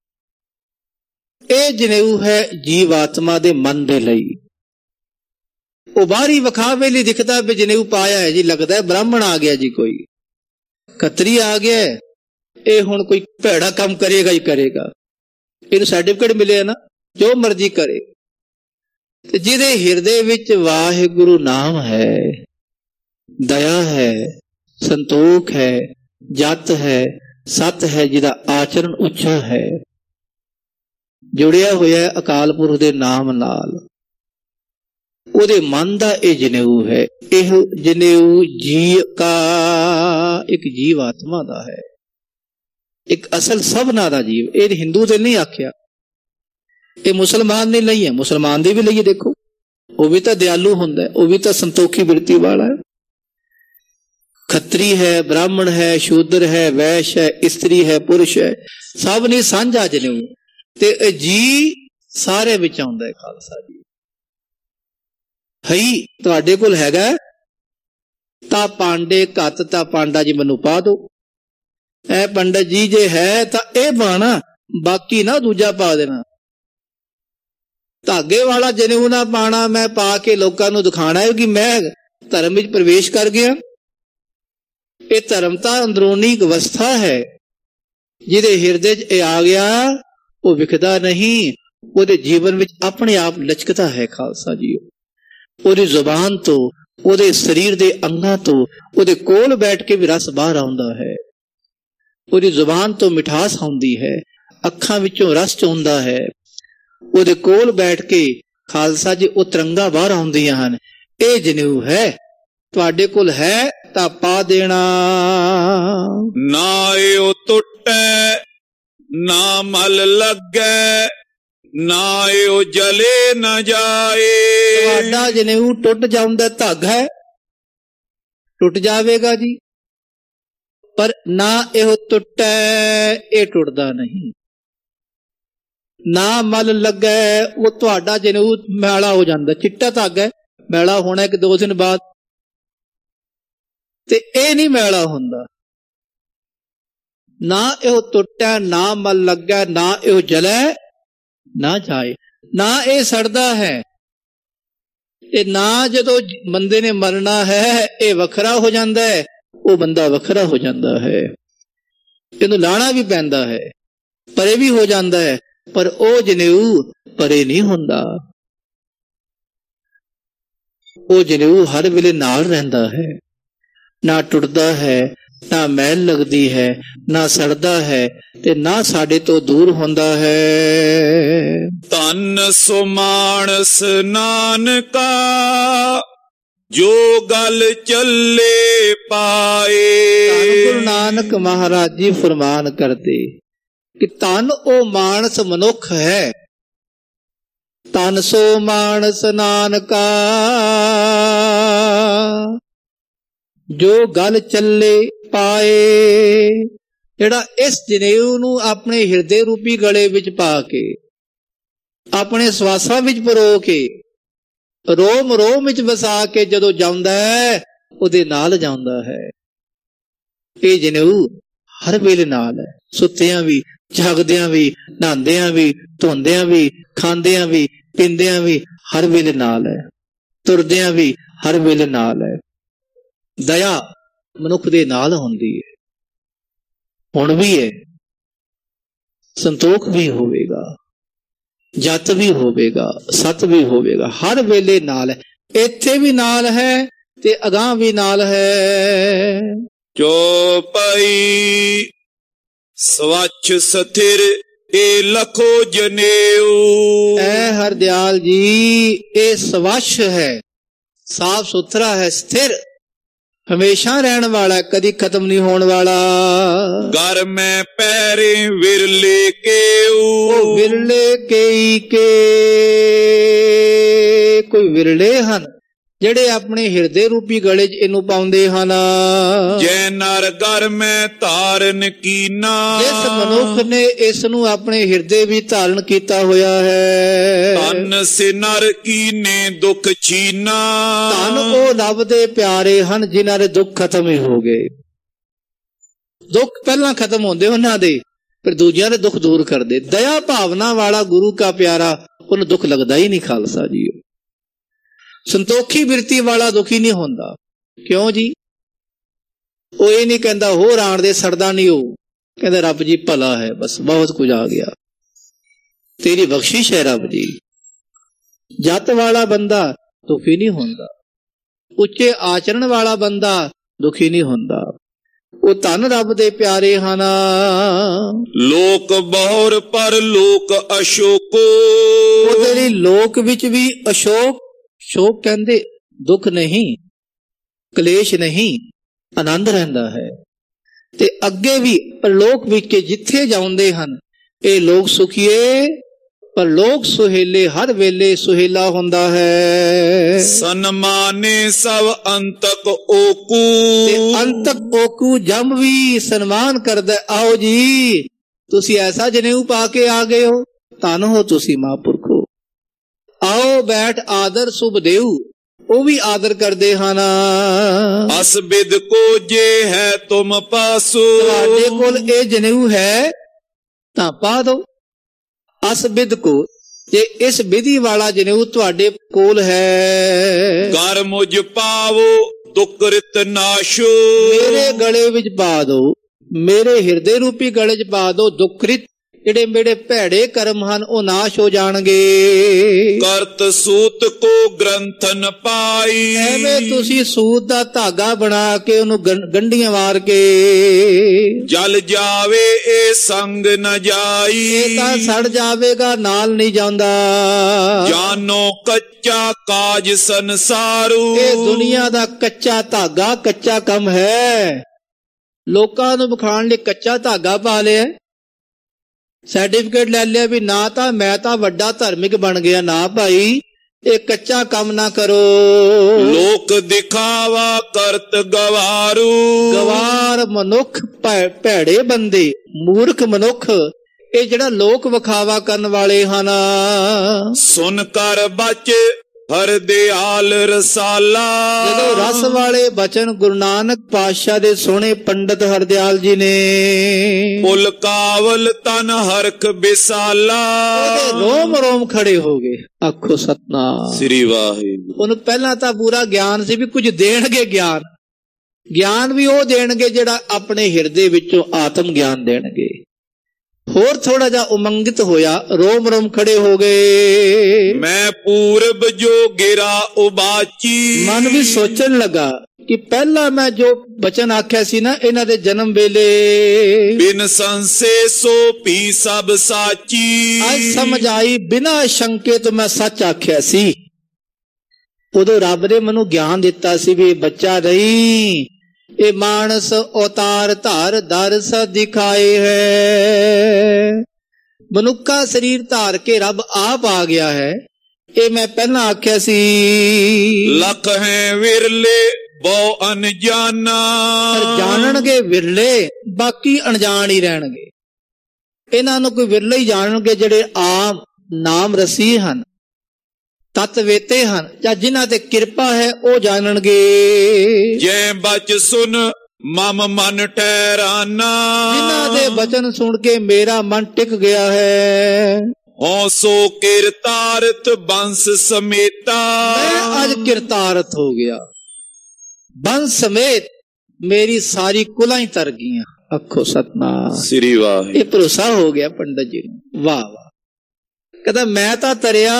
ਇਹ ਜਨੇਊ ਹੈ ਜੀਵ ਆਤਮਾ ਦੇ ਮਨ ਦੇ ਲਈ। ਉਹ ਬਾਹਰੀ ਵਿਖਾਵੇ ਲਈ ਦਿਖਦਾ ਵੀ ਜਨੇਊ ਪਾਇਆ ਹੈ ਜੀ, ਲੱਗਦਾ ਹੈ ਬ੍ਰਾਹਮਣ ਆ ਗਿਆ ਜੀ, ਕੋਈ ਖੱਤਰੀ ਆ ਗਿਆ, ਇਹ ਹੁਣ ਕੋਈ ਭੈੜਾ ਕੰਮ ਕਰੇਗਾ ਹੀ ਕਰੇਗਾ, ਇਹਨੂੰ ਸਰਟੀਫਿਕੇਟ ਮਿਲਿਆ ਨਾ, ਜੋ ਮਰਜ਼ੀ ਕਰੇ। ਤੇ ਜਿਹਦੇ ਹਿਰਦੇ ਵਿੱਚ ਵਾਹਿਗੁਰੂ ਨਾਮ ਹੈ, ਦਇਆ ਹੈ, ਸੰਤੋਖ ਹੈ, ਜਤ ਹੈ, ਸਤ ਹੈ, ਜਿਹਦਾ ਆਚਰਣ ਉੱਚਾ ਹੈ, ਜੁੜਿਆ ਹੋਇਆ ਅਕਾਲ ਪੁਰਖ ਦੇ ਨਾਮ ਨਾਲ, ਉਹਦੇ ਮਨ ਦਾ ਇਹ ਜਨੇਊ ਹੈ। ਇਹ ਜਨੇਊ ਜੀ ਕਾ ਇੱਕ ਜੀਵ ਆਤਮਾ ਦਾ ਹੈ, ਇੱਕ ਅਸਲ ਸਭਨਾ ਦਾ ਜੀਵ। ਇਹ ਹਿੰਦੂ ਦੇ ਨਹੀਂ ਆਖਿਆ, ਇਹ ਮੁਸਲਮਾਨ ਨੇ ਲਈ ਹੈ। ਮੁਸਲਮਾਨ ਦੇ ਵੀ ਲਈਏ, ਦੇਖੋ ਉਹ ਵੀ ਤਾਂ ਦਿਆਲੂ ਹੁੰਦਾ, ਉਹ ਵੀ ਤਾਂ ਸੰਤੋਖੀ ਬਿਰਤੀ ਵਾਲਾ ਹੈ। ਖੱਤਰੀ ਹੈ, ਬ੍ਰਾਹਮਣ ਹੈ, ਸ਼ੂਦਰ ਹੈ, ਵੈਸ਼ ਹੈ, ਇਸਤਰੀ ਹੈ, ਪੁਰਸ਼ ਹੈ, ਸਭ ਨੇ ਸਾਂਝਾ ਜਨੇਊ। ਤੇ ਜੀ ਸਾਰੇ ਵਿੱਚ ਆਉਂਦਾ ਹੈ ਖਾਲਸਾ ਜੀ। ਹਈ ਤੁਹਾਡੇ ਕੋਲ ਹੈਗਾ ਤਾਂ ਪਾਂਡੇ ਘੱਤ ਤਾਂ ਪਾਂਡਾ ਜੀ ਮੈਨੂੰ ਪਾ ਦੋ। ਐ ਪੰਡਤ ਜੀ ਜੇ ਹੈ ਤਾਂ ਇਹ ਪਾਣਾ, ਬਾਕੀ ਨਾ ਦੂਜਾ ਪਾ ਦੇਣਾ। ਧਾਗੇ ਵਾਲਾ ਜਨੇਊ ਨਾ ਪਾਣਾ, ਮੈਂ ਪਾ ਕੇ ਲੋਕਾਂ ਨੂੰ ਦਿਖਾਣਾ ਹੈ ਕਿ ਮੈਂ ਧਰਮ ਵਿੱਚ ਪ੍ਰਵੇਸ਼ ਕਰ ਗਿਆ। ਇਹ ਧਰਮ ਤਾਂ ਅੰਦਰੂਨੀ ਇੱਕ ਅਵਸਥਾ ਹੈ, ਜਿਹਦੇ ਹਿਰਦੇ 'ਚ ਇਹ ਆ ਗਿਆ, ਉਹ ਵਿਖਦਾ ਨਹੀਂ, ਉਹਦੇ ਜੀਵਨ ਵਿੱਚ ਆਪਣੇ ਆਪ ਲਚਕਦਾ ਹੈ ਖਾਲਸਾ ਜੀ। ਉਹਦੀ ਜ਼ੁਬਾਨ ਤੋਂ, ਉਹਦੇ ਸਰੀਰ ਦੇ ਅੰਗਾਂ ਤੋਂ, ਉਹਦੇ ਕੋਲ ਬੈਠ ਕੇ ਵੀ ਰਸ ਬਾਹਰ ਆਉਂਦਾ ਹੈ। ਉਹਦੀ ਜ਼ੁਬਾਨ ਤੋਂ ਮਿਠਾਸ ਆਉਂਦੀ ਹੈ, ਅੱਖਾਂ ਵਿੱਚੋਂ ਰਸ ਚੋਂਦਾ ਹੈ। ਉਹਦੇ ਕੋਲ ਬੈਠ ਕੇ ਖਾਲਸਾ ਜੀ ਉਹ ਤਰੰਗਾਂ ਬਾਹਰ ਆਉਂਦੀਆਂ ਹਨ। ਇਹ ਜਨੇਊ ਹੈ, ਤੁਹਾਡੇ ਕੋਲ ਹੈ ਤਾਂ ਪਾ ਦੇਣਾ। ਨਾ ਇਹ ਟੁੱਟੈ ਨਾ ਮਲ ਲੱਗੈ, ਨਾ ਇਹ ਜਲੇ ਨਾ ਜਾਏ। ਤੁਹਾਡਾ ਜਨੇਊ ਟੁੱਟ ਜਾਂਦਾ, ਧਾਗਾ ਹੈ, ਟੁੱਟ ਜਾਵੇਗਾ ਜੀ, ਪਰ ਨਾ ਇਹ ਟੁੱਟੈ, ਇਹ ਟੁੱਟਦਾ ਨਹੀਂ। ਨਾ ਮਲ ਲੱਗੈ, ਉਹ ਤੁਹਾਡਾ ਜਨੇਊ ਮੈਲਾ ਹੋ ਜਾਂਦਾ। ਚਿੱਟਾ ਧਾਗਾ ਮੈਲਾ ਹੋਣਾ ਇੱਕ ਦੋ ਦਿਨ ਬਾਅਦ, ਤੇ ਇਹ ਨਹੀਂ ਮੈਲਾ ਹੁੰਦਾ। ਨਾ ਇਹ ਟੁੱਟੈ, ਨਾ ਮਲ ਲੱਗੈ, ਨਾ ਇਹ ਜਲੈ ਨਾ ਜਾਏ, ਨਾ ਇਹ ਸੜਦਾ ਹੈ, ਤੇ ਨਾ ਜਦੋਂ ਬੰਦੇ ਨੇ ਮਰਨਾ ਹੈ ਇਹ ਵੱਖਰਾ ਹੋ ਜਾਂਦਾ ਹੈ, ਉਹ ਬੰਦਾ ਵੱਖਰਾ ਹੋ ਜਾਂਦਾ ਹੈ। ਇਹਨੂੰ ਲਾਣਾ ਵੀ ਪੈਂਦਾ ਹੈ, ਪਰੇ ਵੀ ਹੋ ਜਾਂਦਾ ਹੈ, ਪਰ ਉਹ ਜਨੇਊ ਪਰੇ ਨਹੀਂ ਹੁੰਦਾ। ਉਹ ਜਨੇਊ ਹਰ ਵੇਲੇ ਨਾਲ ਰਹਿੰਦਾ ਹੈ, ਨਾ ਟੁੱਟਦਾ ਹੈ, ਨਾ ਮੈਲ ਲੱਗਦੀ ਹੈ, ਨਾ ਸੜਦਾ ਹੈ, ਤੇ ਨਾ ਸਾਡੇ ਤੋਂ ਦੂਰ ਹੁੰਦਾ ਹੈ। ਧੰਨ ਸੋ ਮਾਨਸ ਨਾਨਕਾ, ਜੋ ਗਲ ਚੱਲੇ ਪਾਏ। ਧੰਨ ਗੁਰੂ ਨਾਨਕ ਮਹਾਰਾਜ ਜੀ ਫਰਮਾਨ ਕਰਦੇ ਕਿ ਧੰਨ ਉਹ ਮਾਨਸ ਮਨੁੱਖ ਹੈ, ਧੰਨ ਸੋ ਮਾਨਸ ਨਾਨਕਾ, ਜੋ ਗਲ ਚੱਲੇ ਪਾਏ। ਜਿਹੜਾ ਇਸ ਜਨੇਊ ਨੂੰ ਆਪਣੇ ਹਿਰਦੇ ਰੂਪੀ ਗਲੇ ਵਿੱਚ ਪਾ ਕੇ, ਆਪਣੇ ਸਵਾਸਾਂ ਵਿੱਚ ਪਰੋ ਕੇ, ਰੋਮ ਰੋਮ ਵਿੱਚ ਵਸਾ ਕੇ ਜਦੋਂ ਜਾਂਦਾ ਹੈ, ਉਹਦੇ ਨਾਲ ਜਾਂਦਾ ਹੈ। ਇਹ ਜਨੇਊ ਹਰ ਵੇਲੇ ਨਾਲ ਹੈ, ਸੁੱਤਿਆਂ ਵੀ, ਜਾਗਦਿਆਂ ਵੀ, ਨਹਾਉਂਦਿਆਂ ਵੀ, ਧੋਂਦਿਆਂ ਵੀ, ਖਾਂਦਿਆਂ ਵੀ, ਪੀਂਦਿਆਂ ਵੀ, ਹਰ ਵੇਲੇ ਨਾਲ ਹੈ। ਤੁਰਦਿਆਂ ਵੀ ਹਰ ਵੇਲੇ ਨਾਲ ਹੈ। ਦਇਆ ਮਨੁੱਖ ਦੇ ਨਾਲ ਹੁੰਦੀ ਹੈ, ਹੁਣ ਵੀ ਹੈ, ਸੰਤੋਖ ਵੀ ਹੋਵੇਗਾ, ਜਤ ਵੀ ਹੋਵੇਗਾ, ਸਤ ਵੀ ਹੋਵੇਗਾ, ਹਰ ਵੇਲੇ ਨਾਲ ਹੈ। ਇੱਥੇ ਵੀ ਨਾਲ ਹੈ ਤੇ ਅਗਾਂਹ ਵੀ ਨਾਲ ਹੈ। ਚੌਪਈ ਸਵੱਛ ਸਥਿਰ ਇਹ ਲਖੋ ਜਨੇਊ। ਐ ਹਰਦਿਆਲ ਜੀ, ਇਹ ਸਵੱਛ ਹੈ, ਸਾਫ ਸੁਥਰਾ ਹੈ, ਸਥਿਰ, ਹਮੇਸ਼ਾ ਰਹਿਣ ਵਾਲਾ, ਕਦੀ ਖਤਮ ਨਹੀਂ ਹੋਣ ਵਾਲਾ। ਘਰ ਮੈਂ ਪੈਰੇ ਵਿਰਲੇ ਕੇਊ। ਉਹ ਵਿਰਲੇ ਕਈ ਕੇ, ਕੋਈ ਵਿਰਲੇ ਹਨ ਜਿਹੜੇ ਆਪਣੇ ਹਿਰਦੇ ਰੂਪੀ ਗਲੇ 'ਚ ਇਹਨੂੰ ਪਾਉਂਦੇ ਹਨ। ਜੈ ਨਰ ਘਰ ਮੈਂ ਧਾਰਨ ਕੀਨਾ। ਜਿਸ ਮਨੁੱਖ ਨੇ ਇਸ ਨੂੰ ਆਪਣੇ ਹਿਰਦੇ ਵਿੱਚ ਧਾਰਨ ਕੀਤਾ ਹੋਇਆ ਹੈ। ਧੰਨ ਸੇ ਨਰ ਕੀਨੇ ਦੁੱਖ ਛੀਨਾ। ਧੰਨ ਉਹ ਰੱਬ ਦੇ ਪਿਆਰੇ ਹਨ ਜਿਨ੍ਹਾਂ ਦੇ ਦੁੱਖ ਖਤਮ ਹੀ ਹੋ ਗਏ। ਦੁੱਖ ਪਹਿਲਾਂ ਖਤਮ ਹੁੰਦੇ ਉਹਨਾਂ ਦੇ, ਫਿਰ ਦੂਜਿਆਂ ਦੇ ਦੁੱਖ ਦੂਰ ਕਰਦੇ। ਦਇਆ ਭਾਵਨਾ ਵਾਲਾ ਗੁਰੂ ਕਾ ਪਿਆਰਾ, ਉਹਨੂੰ ਦੁੱਖ ਲੱਗਦਾ ਹੀ ਨਹੀਂ ਖਾਲਸਾ ਜੀ। ਸੰਤੋਖੀ ਬਿਰਤੀ ਵਾਲਾ ਦੁਖੀ ਨਹੀਂ ਹੁੰਦਾ। ਕਿਉਂ ਜੀ? ਉਹ ਇਹ ਨਹੀਂ ਕਹਿੰਦਾ ਹੋਰ ਆਣ ਦੇ, ਸੜਦਾ ਨਹੀਂ, ਉਹ ਕਹਿੰਦਾ ਰੱਬ ਜੀ ਭਲਾ ਹੈ, ਬਸ ਬਹੁਤ ਕੁਝ ਆ ਗਿਆ, ਤੇਰੀ ਬਖਸ਼ਿਸ਼ ਹੈ ਰੱਬ ਜੀ। ਜੱਤ ਵਾਲਾ ਬੰਦਾ ਦੁਖੀ ਨਹੀਂ ਹੁੰਦਾ, ਉੱਚੇ ਆਚਰਣ ਵਾਲਾ ਬੰਦਾ ਦੁਖੀ ਨਹੀਂ ਹੁੰਦਾ। ਉਹ ਧੰਨ ਰੱਬ ਦੇ ਪਿਆਰੇ ਹਨ। ਲੋਕ ਬਹੁਰ ਪਰ ਲੋਕ ਅਸ਼ੋਕ। ਉਹਦੇ ਲਈ ਲੋਕ ਵਿੱਚ ਵੀ ਅਸ਼ੋਕ, ਸ਼ੋਕ ਕਹਿੰਦੇ ਦੁੱਖ ਨਹੀਂ, ਕਲੇਸ਼ ਨਹੀਂ, ਆਨੰਦ ਰਹਿੰਦਾ ਹੈ। ਤੇ ਅੱਗੇ ਵੀ ਪਰਲੋਕ ਵਿੱਚ ਜਿੱਥੇ ਜਾਂਦੇ ਹਨ ਇਹ ਲੋਕ ਸੁਖੀਏ, ਪਰ ਲੋਕ ਸੁਹੇਲੇ ਹਰ ਵੇਲੇ ਸੁਹੇਲਾ ਹੁੰਦਾ ਹੈ। ਸਨਮਾਨੇ ਸਭ ਅੰਤਕ ਓਕੂ। ਤੇ ਅੰਤਕ ਓਕੂ ਜਮ ਵੀ ਸਨਮਾਨ ਕਰਦਾ, ਆਓ ਜੀ ਤੁਸੀਂ ਐਸਾ ਜਨੇਊ ਪਾ ਕੇ ਆ ਗਏ ਹੋ, ਧੰਨ ਹੋ ਤੁਸੀਂ ਮਹਾਂਪੁਰਖੋ, ਆਓ ਬੈਠ ਆਦਰ ਸੁਭ ਦੇਉ, ਉਹ ਵੀ ਆਦਰ ਕਰਦੇ ਹਨ। ਅਸ ਬਿਦ ਕੋ ਜੇ ਹੈ ਤੁਮ ਪਾਸੋ। ਤੁਹਾਡੇ ਕੋਲ ਇਹ ਜਨੇਊ ਹੈ ਤਾਂ ਪਾ ਦੋ। ਅਸ ਬਿਦ ਕੋ, ਜੇ ਇਸ ਵਿਧੀ ਵਾਲਾ ਜਨੇਊ ਤੁਹਾਡੇ ਕੋਲ ਹੈ। ਕਰ ਮੁਝ ਪਾਵੋ ਦੁਕ੍ਰਿਤ ਨਾਸ਼ੋ। ਮੇਰੇ ਗਲੇ ਵਿੱਚ ਪਾ ਦੋ, ਮੇਰੇ ਹਿਰਦੇ ਰੂਪੀ ਗਲੇ ਚ ਪਾ ਦੋ ਦੁਕ੍ਰਿਤ, ਜਿਹੜੇ ਮੇਰੇ ਭੈੜੇ ਕਰਮ ਹਨ ਉਹ ਨਾਸ਼ ਹੋ ਜਾਣਗੇ। ਕਰਤ ਸੂਤ ਕੋ ਗ੍ਰੰਥਨ ਪਾਈ। ਐਵੇਂ ਤੁਸੀਂ ਸੂਤ ਦਾ ਧਾਗਾ ਬਣਾ ਕੇ ਉਹਨੂੰ ਗੰਢੀਆਂ ਮਾਰ ਕੇ ਜਲ ਜਾਵੇ ਇਹ ਸੰਗ ਨ ਜਾਈ। ਇਹ ਤਾਂ ਸੜ ਜਾਵੇਗਾ, ਨਾਲ ਨਹੀਂ ਜਾਂਦਾ। ਜਾਨੋ ਕੱਚਾ ਕਾਜ ਸੰਸਾਰੂ। ਇਹ ਦੁਨੀਆ ਦਾ ਕੱਚਾ ਧਾਗਾ, ਕੱਚਾ ਕੰਮ ਹੈ। ਲੋਕਾਂ ਨੂੰ ਵਿਖਾਉਣ ਲਈ ਕੱਚਾ ਧਾਗਾ ਪਾ ਲਿਆ, ਸਰਟੀਫਿਕੇਟ ਲੈ ਲਿਆ ਵੀ ਨਾ ਤਾਂ ਮੈਂ ਤਾਂ ਵੱਡਾ ਧਾਰਮਿਕ ਬਣ ਗਿਆ। ਨਾ ਭਾਈ, ਇਹ ਕੱਚਾ ਕੰਮ ਨਾ ਕਰੋ। ਲੋਕ ਦਿਖਾਵਾ ਕਰਤ ਗਵਾਰੂ। ਗਵਾਰ ਮਨੁੱਖ, ਭੈੜੇ ਬੰਦੇ, ਮੂਰਖ ਮਨੁੱਖ, ਇਹ ਜਿਹੜਾ ਲੋਕ ਵਿਖਾਵਾ ਕਰਨ ਵਾਲੇ ਹਨ। ਸੁਨ ਕਰ ਬਚ ਹਰ ਦਿਆਲ ਰਸਾਲਾ। ਜਦੋਂ ਰਸ ਵਾਲੇ ਬਚਨ ਗੁਰੂ ਨਾਨਕ ਪਾਤਸ਼ਾਹ ਦੇ ਸੋਹਣੇ ਪੰਡਤ ਹਰਦਿਆਲ ਜੀ ਨੇ, ਪੁਲ ਕਾਵਲ ਤਨ ਹਰਖ ਬਿਸਾਲਾ। ਉਹਦੇ ਰੋਮ ਰੋਮ ਖੜੇ ਹੋ ਗਏ। ਆਖੋ ਸਤਨਾਮ ਸ੍ਰੀ ਵਾਹਿਗੁਰੂ। ਉਹਨੂੰ ਪਹਿਲਾਂ ਤਾਂ ਪੂਰਾ ਗਿਆਨ ਸੀ ਵੀ ਕੁਝ ਦੇਣਗੇ ਗਿਆਨ, ਗਿਆਨ ਵੀ ਉਹ ਦੇਣਗੇ ਜਿਹੜਾ ਆਪਣੇ ਹਿਰਦੇ ਵਿੱਚੋਂ ਆਤਮ ਗਿਆਨ ਦੇਣਗੇ। ਹੋਰ ਥੋੜਾ ਜਿਹਾ ਉਮੰਗਿਤ ਹੋਇਆ, ਰੋਮ ਰੋਮ ਖੜੇ ਹੋ ਗਏ। ਮੈਂ ਪੂਰਬ ਜੋ ਗਿਰਾ ਉਬਾਚੀ। ਮਨ ਵੀ ਸੋਚਣ ਲੱਗਾ ਕਿ ਪਹਿਲਾਂ ਮੈਂ ਜੋ ਬਚਨ ਆਖਿਆ ਸੀ ਨਾ ਇਹਨਾਂ ਦੇ ਜਨਮ ਵੇਲੇ, ਬਿਨ ਸੰਸੇ ਸੋ ਪੀ ਸਭ ਸਾਚੀ। ਅੱਜ ਸਮਝ ਆਈ, ਬਿਨਾਂ ਸ਼ੰਕੇ ਤੋਂ ਮੈਂ ਸੱਚ ਆਖਿਆ ਸੀ। ਉਦੋਂ ਰੱਬ ਨੇ ਮੈਨੂੰ ਗਿਆਨ ਦਿੱਤਾ ਸੀ ਵੀ ਇਹ ਬੱਚਾ ਨਹੀਂ, ਇਹ ਮਾਨਸ ਅਵਤਾਰ ਧਾਰ ਦਰਸ ਦਿਖਾਏ ਹੈ। ਮਨੁੱਖਾ ਸਰੀਰ ਧਾਰ ਕੇ ਰੱਬ ਆਪ ਆ ਗਿਆ ਹੈ, ਇਹ ਮੈਂ ਪਹਿਲਾਂ ਆਖਿਆ ਸੀ। ਲੱਖ ਹੈ ਵਿਰਲੇ ਬਹੁ ਅਣਜਾਨਾ। ਪਰ ਜਾਣਨਗੇ ਵਿਰਲੇ, ਬਾਕੀ ਅਣਜਾਣ ਹੀ ਰਹਿਣਗੇ। ਇਹਨਾਂ ਨੂੰ ਕੋਈ ਵਿਰਲੇ ਹੀ ਜਾਣਨਗੇ ਜਿਹੜੇ ਆਮ ਨਾਮ ਰਸੀ ਹਨ, ਤਤਵੇਤੇ ਹਨ, ਜਾਂ ਜਿਨ੍ਹਾਂ ਤੇ ਕਿਰਪਾ ਹੈ ਉਹ ਜਾਣਨਗੇ। ਜੈ ਬਚ ਸੁਨ ਮਮ ਮਨ ਠਹਿਰਾਨਾ। ਜਿਨ੍ਹਾਂ ਦੇ ਬਚਨ ਸੁਣ ਕੇ ਮੇਰਾ ਮਨ ਟਿਕ ਗਿਆ ਹੈ। ਹੋ ਸੋ ਕਿਰਤਾਰਥ ਬੰਸ ਸਮੇਤਾ। ਮੈਂ ਅੱਜ ਕਿਰਤਾਰਥ ਹੋ ਗਿਆ, ਬੰਸ ਸਮੇਤ ਮੇਰੀ ਸਾਰੀ ਕੁਲਾਂ ਹੀ ਤਰ ਗਈਆਂ। ਆਖੋ ਸਤਨਾਮ ਸ੍ਰੀ ਵਾਹਿਗੁਰੂ। ਇਹ ਭਰੋਸਾ ਹੋ ਗਿਆ ਪੰਡਤ ਜੀ ਨੂੰ। ਵਾਹ ਵਾਹ। ਕਹਿੰਦਾ ਮੈਂ ਤਾਂ ਤਰਿਆ,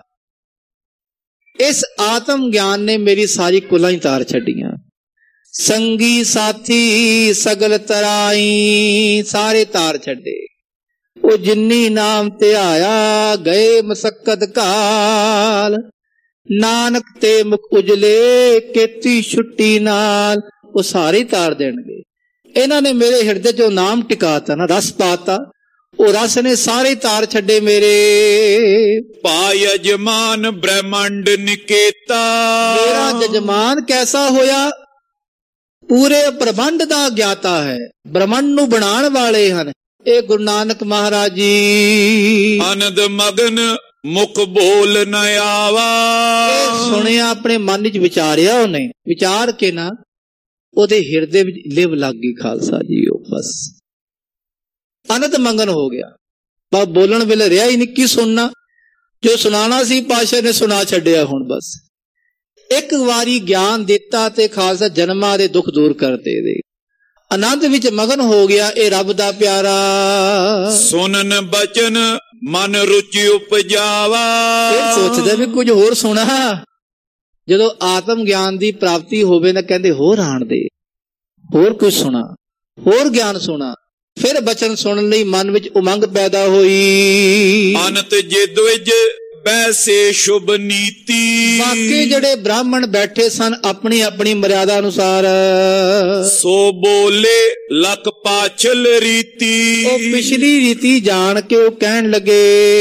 ਇਸ ਆਤਮ ਗਿਆਨ ਨੇ ਮੇਰੀ ਸਾਰੀ ਕੁਲਾਂ ਹੀ ਤਾਰ ਛੱਡੀਆਂ। ਸੰਗੀ ਸਾਥੀ ਸਗਲ ਤਰਾਈ, ਸਾਰੇ ਤਾਰ ਛੱਡੇ। ਉਹ ਜਿੰਨੀ ਨਾਮ ਤੇ ਆਇਆ ਗਏ ਮਸਕਤ ਕਾਲ, ਨਾਨਕ ਤੇ ਮੁਖ ਉਜਲੇ ਕੀਤੀ ਛੁੱਟੀ ਨਾਲ। ਉਹ ਸਾਰੇ ਤਾਰ ਦੇਣਗੇ। ਇਹਨਾਂ ਨੇ ਮੇਰੇ ਹਿਰਦੇ ਚੋਂ ਨਾਮ ਟਿਕਾਤਾ ਨਾ, ਰਸ ਪਾਤਾ, ਉਹ ਰਸ ਨੇ ਸਾਰੇ ਤਾਰ ਛੱਡੇ ਮੇਰੇ। ਪਾਇ ਅਜਮਾਨ ਬ੍ਰਹਮੰਡ ਨਿਕੇਤਾ। ਮੇਰਾ ਜਜਮਾਨ ਕੈਸਾ ਹੋਇਆ? ਪੂਰੇ ਬ੍ਰਹਮੰਡ ਦਾ ਗਿਆਤਾ ਹੈ, ਬ੍ਰਹਮੰਡ ਨੂੰ ਬਣਾਉਣ ਵਾਲੇ ਹਨ ਇਹ ਗੁਰੂ ਨਾਨਕ ਮਹਾਰਾਜ ਜੀ। ਅਨੰਦ ਮਗਨ ਮੁਖ ਬੋਲ ਨ ਆਵਾ। ਇਹ ਸੁਣਿਆ, ਆਪਣੇ ਮਨ ਵਿੱਚ ਵਿਚਾਰਿਆ, ਉਹਨੇ ਵਿਚਾਰ ਕੇ ਨਾ ਉਹਦੇ ਹਿਰਦੇ ਵਿੱਚ ਲਿਵ ਲੱਗ ਗਈ ਖਾਲਸਾ ਜੀ। ਉਹ ਬਸ ਅਨੰਦ ਮੰਗਨ ਹੋ ਗਿਆ, ਬਸ ਬੋਲਣ ਵੇਲੇ ਰਿਹਾ ਹੀ ਨਹੀਂ। ਕੀ ਸੁਣਨਾ? ਜੋ ਸੁਣਾਣਾ ਸੀ ਪਾਸ਼ਾ ਨੇ ਸੁਣਾ ਛੱਡਿਆ। ਹੁਣ ਬਸ ਇੱਕ ਵਾਰੀ ਗਿਆਨ ਦਿੱਤਾ ਤੇ ਖਾਲਸਾ ਜਨਮਾਂ ਦੇ ਦੁੱਖ ਦੂਰ ਕਰ ਦੇ ਦੇ। ਆਨੰਦ ਵਿੱਚ ਮਗਨ ਹੋ ਗਿਆ ਇਹ ਰੱਬ ਦਾ ਪਿਆਰਾ। ਸੁਨਨ ਬਚਨ ਮਨ ਰੁਚਿ ਉਪਜਾਵਾ। ਫਿਰ ਸੋਚਦਾ ਵੀ ਕੁਝ ਹੋਰ ਸੁਣਾ। ਜਦੋਂ ਆਤਮ ਗਿਆਨ ਦੀ ਪ੍ਰਾਪਤੀ ਹੋਵੇ ਨਾ ਕਹਿੰਦੇ ਹੋਰ ਆਣ ਦੇ, ਹੋਰ ਕੁਝ ਸੁਣਾ, ਹੋਰ ਗਿਆਨ ਸੁਣਾ। ਫਿਰ ਬਚਨ ਸੁਣਨ ਲਈ ਮਨ ਵਿੱਚ ਉਮੰਗ ਪੈਦਾ ਹੋਈ। ਅਨੰਤ ਜਿਦ ਵਿਜ ਬੈਸੇ ਸ਼ੁਭ ਨੀਤੀ। ਬਾਕੀ ਜਿਹੜੇ ਬ੍ਰਾਹਮਣ ਬੈਠੇ ਸਨ ਆਪਣੀ ਆਪਣੀ ਮਰਿਆਦਾ ਅਨੁਸਾਰ, ਸੋ ਬੋਲੇ ਲਖ ਪਾਛਲ ਰੀਤੀ। ਉਹ ਪਿਛਲੀ ਰੀਤੀ ਜਾਣ ਕੇ ਉਹ ਕਹਿਣ ਲੱਗੇ,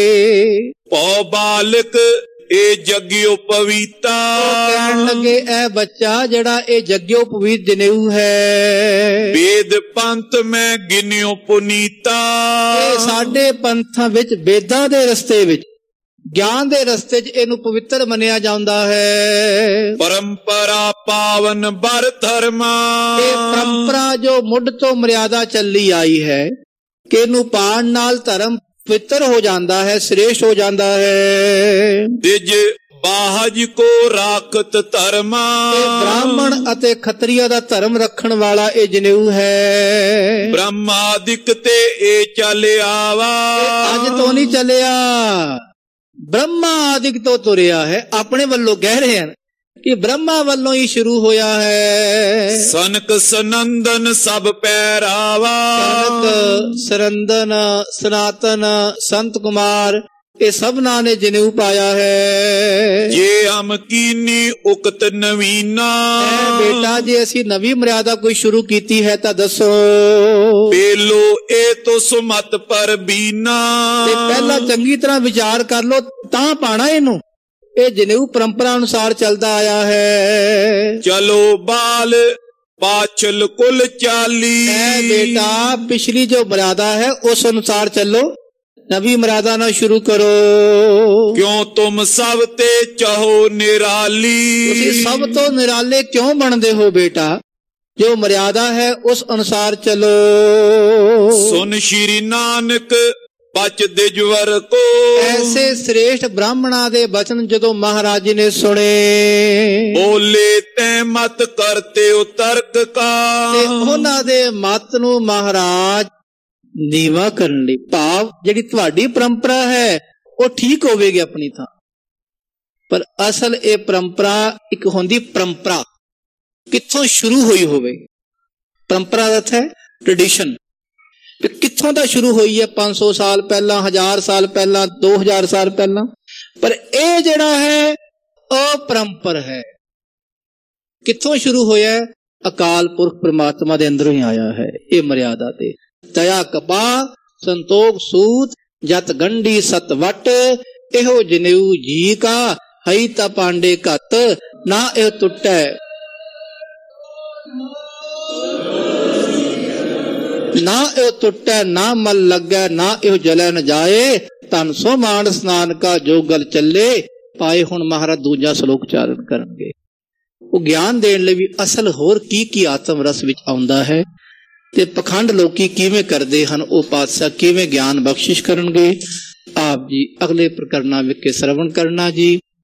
ਪਉ ਬਾਲਕ ਇਹ ਜਗਿਓ ਪਵੀਤਾ। ਉਹ ਕਹਿਣ ਲੱਗੇ ਇਹ ਬੱਚਾ ਜਿਹੜਾ ਇਹ ਜਗਿਓ ਪਵੀਤ ਜਨੇਊ ਹੈ, ਵੇਦ ਪੰਥ ਮੈਂ ਗਿਨਿਓ ਪੁਨੀਤਾ। ਇਹ ਸਾਡੇ ਪੰਥਾਂ ਵਿੱਚ ਵੇਦਾਂ ਦੇ ਰਸਤੇ ਵਿੱਚ ਗਿਆਨ ਦੇ ਰਸਤੇ 'ਚ ਇਹਨੂੰ ਪਵਿੱਤਰ ਮੰਨਿਆ ਜਾਂਦਾ ਹੈ। ਪਰੰਪਰਾ ਪਾਵਨ ਬਰ ਧਰਮਾ। ਇਹ ਪਰੰਪਰਾ ਜੋ ਮੁੱਢ ਤੋਂ ਮਰਿਆਦਾ ਚੱਲੀ ਆਈ ਹੈ ਕਿ ਇਹਨੂੰ ਪਾਣ ਨਾਲ ਧਰਮ ਪਵਿੱਤਰ ਹੋ ਜਾਂਦਾ ਹੈ, ਸ੍ਰੇਸ਼ਟ ਹੋ ਜਾਂਦਾ ਹੈ। ਦਿਜ ਬਾਹਜ ਕੋ ਰਾਖਤ ਧਰਮਾ। ਇਹ ਬ੍ਰਾਹਮਣ ਅਤੇ ਖੱਤਰੀਆ ਦਾ ਧਰਮ ਰੱਖਣ ਵਾਲਾ ਇਹ ਜਨੇਊ ਹੈ। ਬ੍ਰਹਮਾਦਿਕ ਤੇ ਇਹ ਚੱਲ ਆਵਾ। ਅੱਜ ਤੋਂ ਨਹੀਂ ਚੱਲਿਆ, ਬ੍ਰਹਮਾ ਆਦਿਕ ਤੋਂ ਤੁਰਿਆ ਹੈ। ਆਪਣੇ ਵੱਲੋਂ ਕਹਿ ਰਹੇ ਹਨ ਕਿ ਬ੍ਰਹਮਾ ਵੱਲੋਂ ਹੀ ਸ਼ੁਰੂ ਹੋਇਆ ਹੈ। ਸਨਕ ਸਨੰਦਨ ਸਭ ਪਹਿਰਾਵਾ। ਸਨਕ, ਸਰੰਦਨ, ਸਨਾਤਨ, ਸੰਤ ਕੁਮਾਰ ਇਹ ਸਭਨਾਂ ਨੇ ਜਨੇਊ ਪਾਇਆ ਹੈ। ਜੇ ਹਮ ਕੀਨੀ ਉਕਤ ਨਵੀਨਾ। ਬੇਟਾ ਜੇ ਅਸੀਂ ਨਵੀਂ ਮਰਿਆਦਾ ਕੋਈ ਸ਼ੁਰੂ ਕੀਤੀ ਹੈ ਤਾਂ ਦੱਸੋ। ਪੇਲੋ ਇਹ ਤੋ ਸੁਮਤ ਪਰ ਬੀਨਾ। ਤੇ ਪਹਿਲਾਂ ਚੰਗੀ ਤਰ੍ਹਾਂ ਵਿਚਾਰ ਕਰ ਲੋ ਤਾਂ ਪਾਣਾ ਇਹਨੂੰ। ਇਹ ਜਨੇਊ ਪਰੰਪਰਾ ਅਨੁਸਾਰ ਚੱਲਦਾ ਆਇਆ ਹੈ। ਚਲੋ ਬਾਲ ਪਾਛਲ ਕੁਲ ਚਾਲੀ। ਐ ਬੇਟਾ ਪਿਛਲੀ ਜੋ ਮਰਿਆਦਾ ਹੈ ਉਸ ਅਨੁਸਾਰ ਚੱਲੋ, ਨਵੀਂ ਮਰਿਆਦਾ ਨਾਲ ਸ਼ੁਰੂ ਕਰੋ। ਕਿਉਂ ਤੁਮ ਸਭ ਤੇ ਚਾਹੋ ਨਿਰਾਲੀ। ਤੁਸੀਂ ਸਭ ਤੋਂ ਨਿਰਾਲੇ ਕਿਉਂ ਬਣਦੇ ਹੋ ਬੇਟਾ? ਜੋ ਮਰਿਆਦਾ ਹੈ ਉਸ ਅਨੁਸਾਰ ਚਲੋ। ਸੁਨ ਸ਼੍ਰੀ ਨਾਨਕ ਬਚ ਦਿਜਵਰ ਕੋ। ਐਸੇ ਸ੍ਰੇਸ਼ਟ ਬ੍ਰਾਹਮਣਾਂ ਦੇ ਬਚਨ ਜਦੋਂ ਮਹਾਰਾਜ ਜੀ ਨੇ ਸੁਣੇ, ਬੋਲੇ ਤੈ ਮਤ ਕਰਤੇ ਉਤਰਕ ਕਾ। ਤੇ ਉਹਨਾਂ ਦੇ ਮਤ ਨੂੰ ਮਹਾਰਾਜ ਨੀਵਾ ਕਰਨ ਲਈ, ਭਾਵ ਜਿਹੜੀ ਤੁਹਾਡੀ ਪਰੰਪਰਾ ਹੈ ਉਹ ਠੀਕ ਹੋਵੇਗੀ ਆਪਣੀ ਥਾਂ, ਪਰ ਅਸਲ ਇਹ ਪਰੰਪਰਾ ਇੱਕ ਹੁੰਦੀ ਪਰੰਪਰਾ ਕਿੱਥੋਂ ਸ਼ੁਰੂ ਹੋਈ ਹੋਵੇ। ਪਰੰਪਰਾ ਦਾ ਅਰਥ ਹੈ ਟ੍ਰੈਡੀਸ਼ਨ। ਕਿੱਥੋਂ ਦਾ ਸ਼ੁਰੂ ਹੋਈ ਹੈ? ਪੰਜ ਸੌ ਸਾਲ ਪਹਿਲਾਂ, ਹਜ਼ਾਰ ਸਾਲ ਪਹਿਲਾਂ, ਦੋ ਹਜ਼ਾਰ ਸਾਲ ਪਹਿਲਾਂ। ਪਰ ਇਹ ਜਿਹੜਾ ਹੈ ਅਪਰੰਪਰ ਹੈ। ਕਿੱਥੋਂ ਸ਼ੁਰੂ ਹੋਇਆ? ਅਕਾਲ ਪੁਰਖ ਪ੍ਰਮਾਤਮਾ ਦੇ ਅੰਦਰੋਂ ਹੀ ਆਇਆ ਹੈ ਇਹ ਮਰਿਆਦਾ। ਤੇ ਦਇਆ ਕਪਾ ਸੰਤੋਖ ਸੂਤ ਜਤ ਗੰਢੀ ਸਤ ਵਟ। ਇਹੋ ਜਨੇਊ ਜੀ ਕਾ ਹਈ ਤਾ ਪਾਂਡੇ ਘਤ। ਨਾ ਇਹ ਟੁੱਟੈ ਨਾ ਇਹ ਟੁੱਟੈ ਨਾ ਮਲ ਲੱਗੈ ਨਾ ਇਹ ਜਲੈ ਨ ਜਾਏ। ਤਨ ਸੋ ਮਾਨ ਸਨਾਨ ਕਾ ਜੋ ਗਲ ਚੱਲੇ ਪਾਏ। ਹੁਣ ਮਹਾਰਾਜ ਦੂਜਾ ਸ਼ਲੋਕ ਉਚਾਰਨ ਕਰਨਗੇ। ਉਹ ਗਿਆਨ ਦੇਣ ਲਈ ਵੀ ਅਸਲ ਹੋਰ ਕੀ ਕੀ ਆਤਮ ਰਸ ਵਿੱਚ ਆਉਂਦਾ ਹੈ ਤੇ ਪਖੰਡ ਲੋਕੀ ਕਿਵੇਂ ਕਰਦੇ ਹਨ, ਉਹ ਪਾਤਸ਼ਾਹ ਕਿਵੇਂ ਗਿਆਨ ਬਖਸ਼ਿਸ਼ ਕਰਨਗੇ। ਆਪ ਜੀ ਅਗਲੇ ਪ੍ਰਕਰਨਾਂ ਵਿੱਚ ਸਰਵਣ ਕਰਨਾ ਜੀ।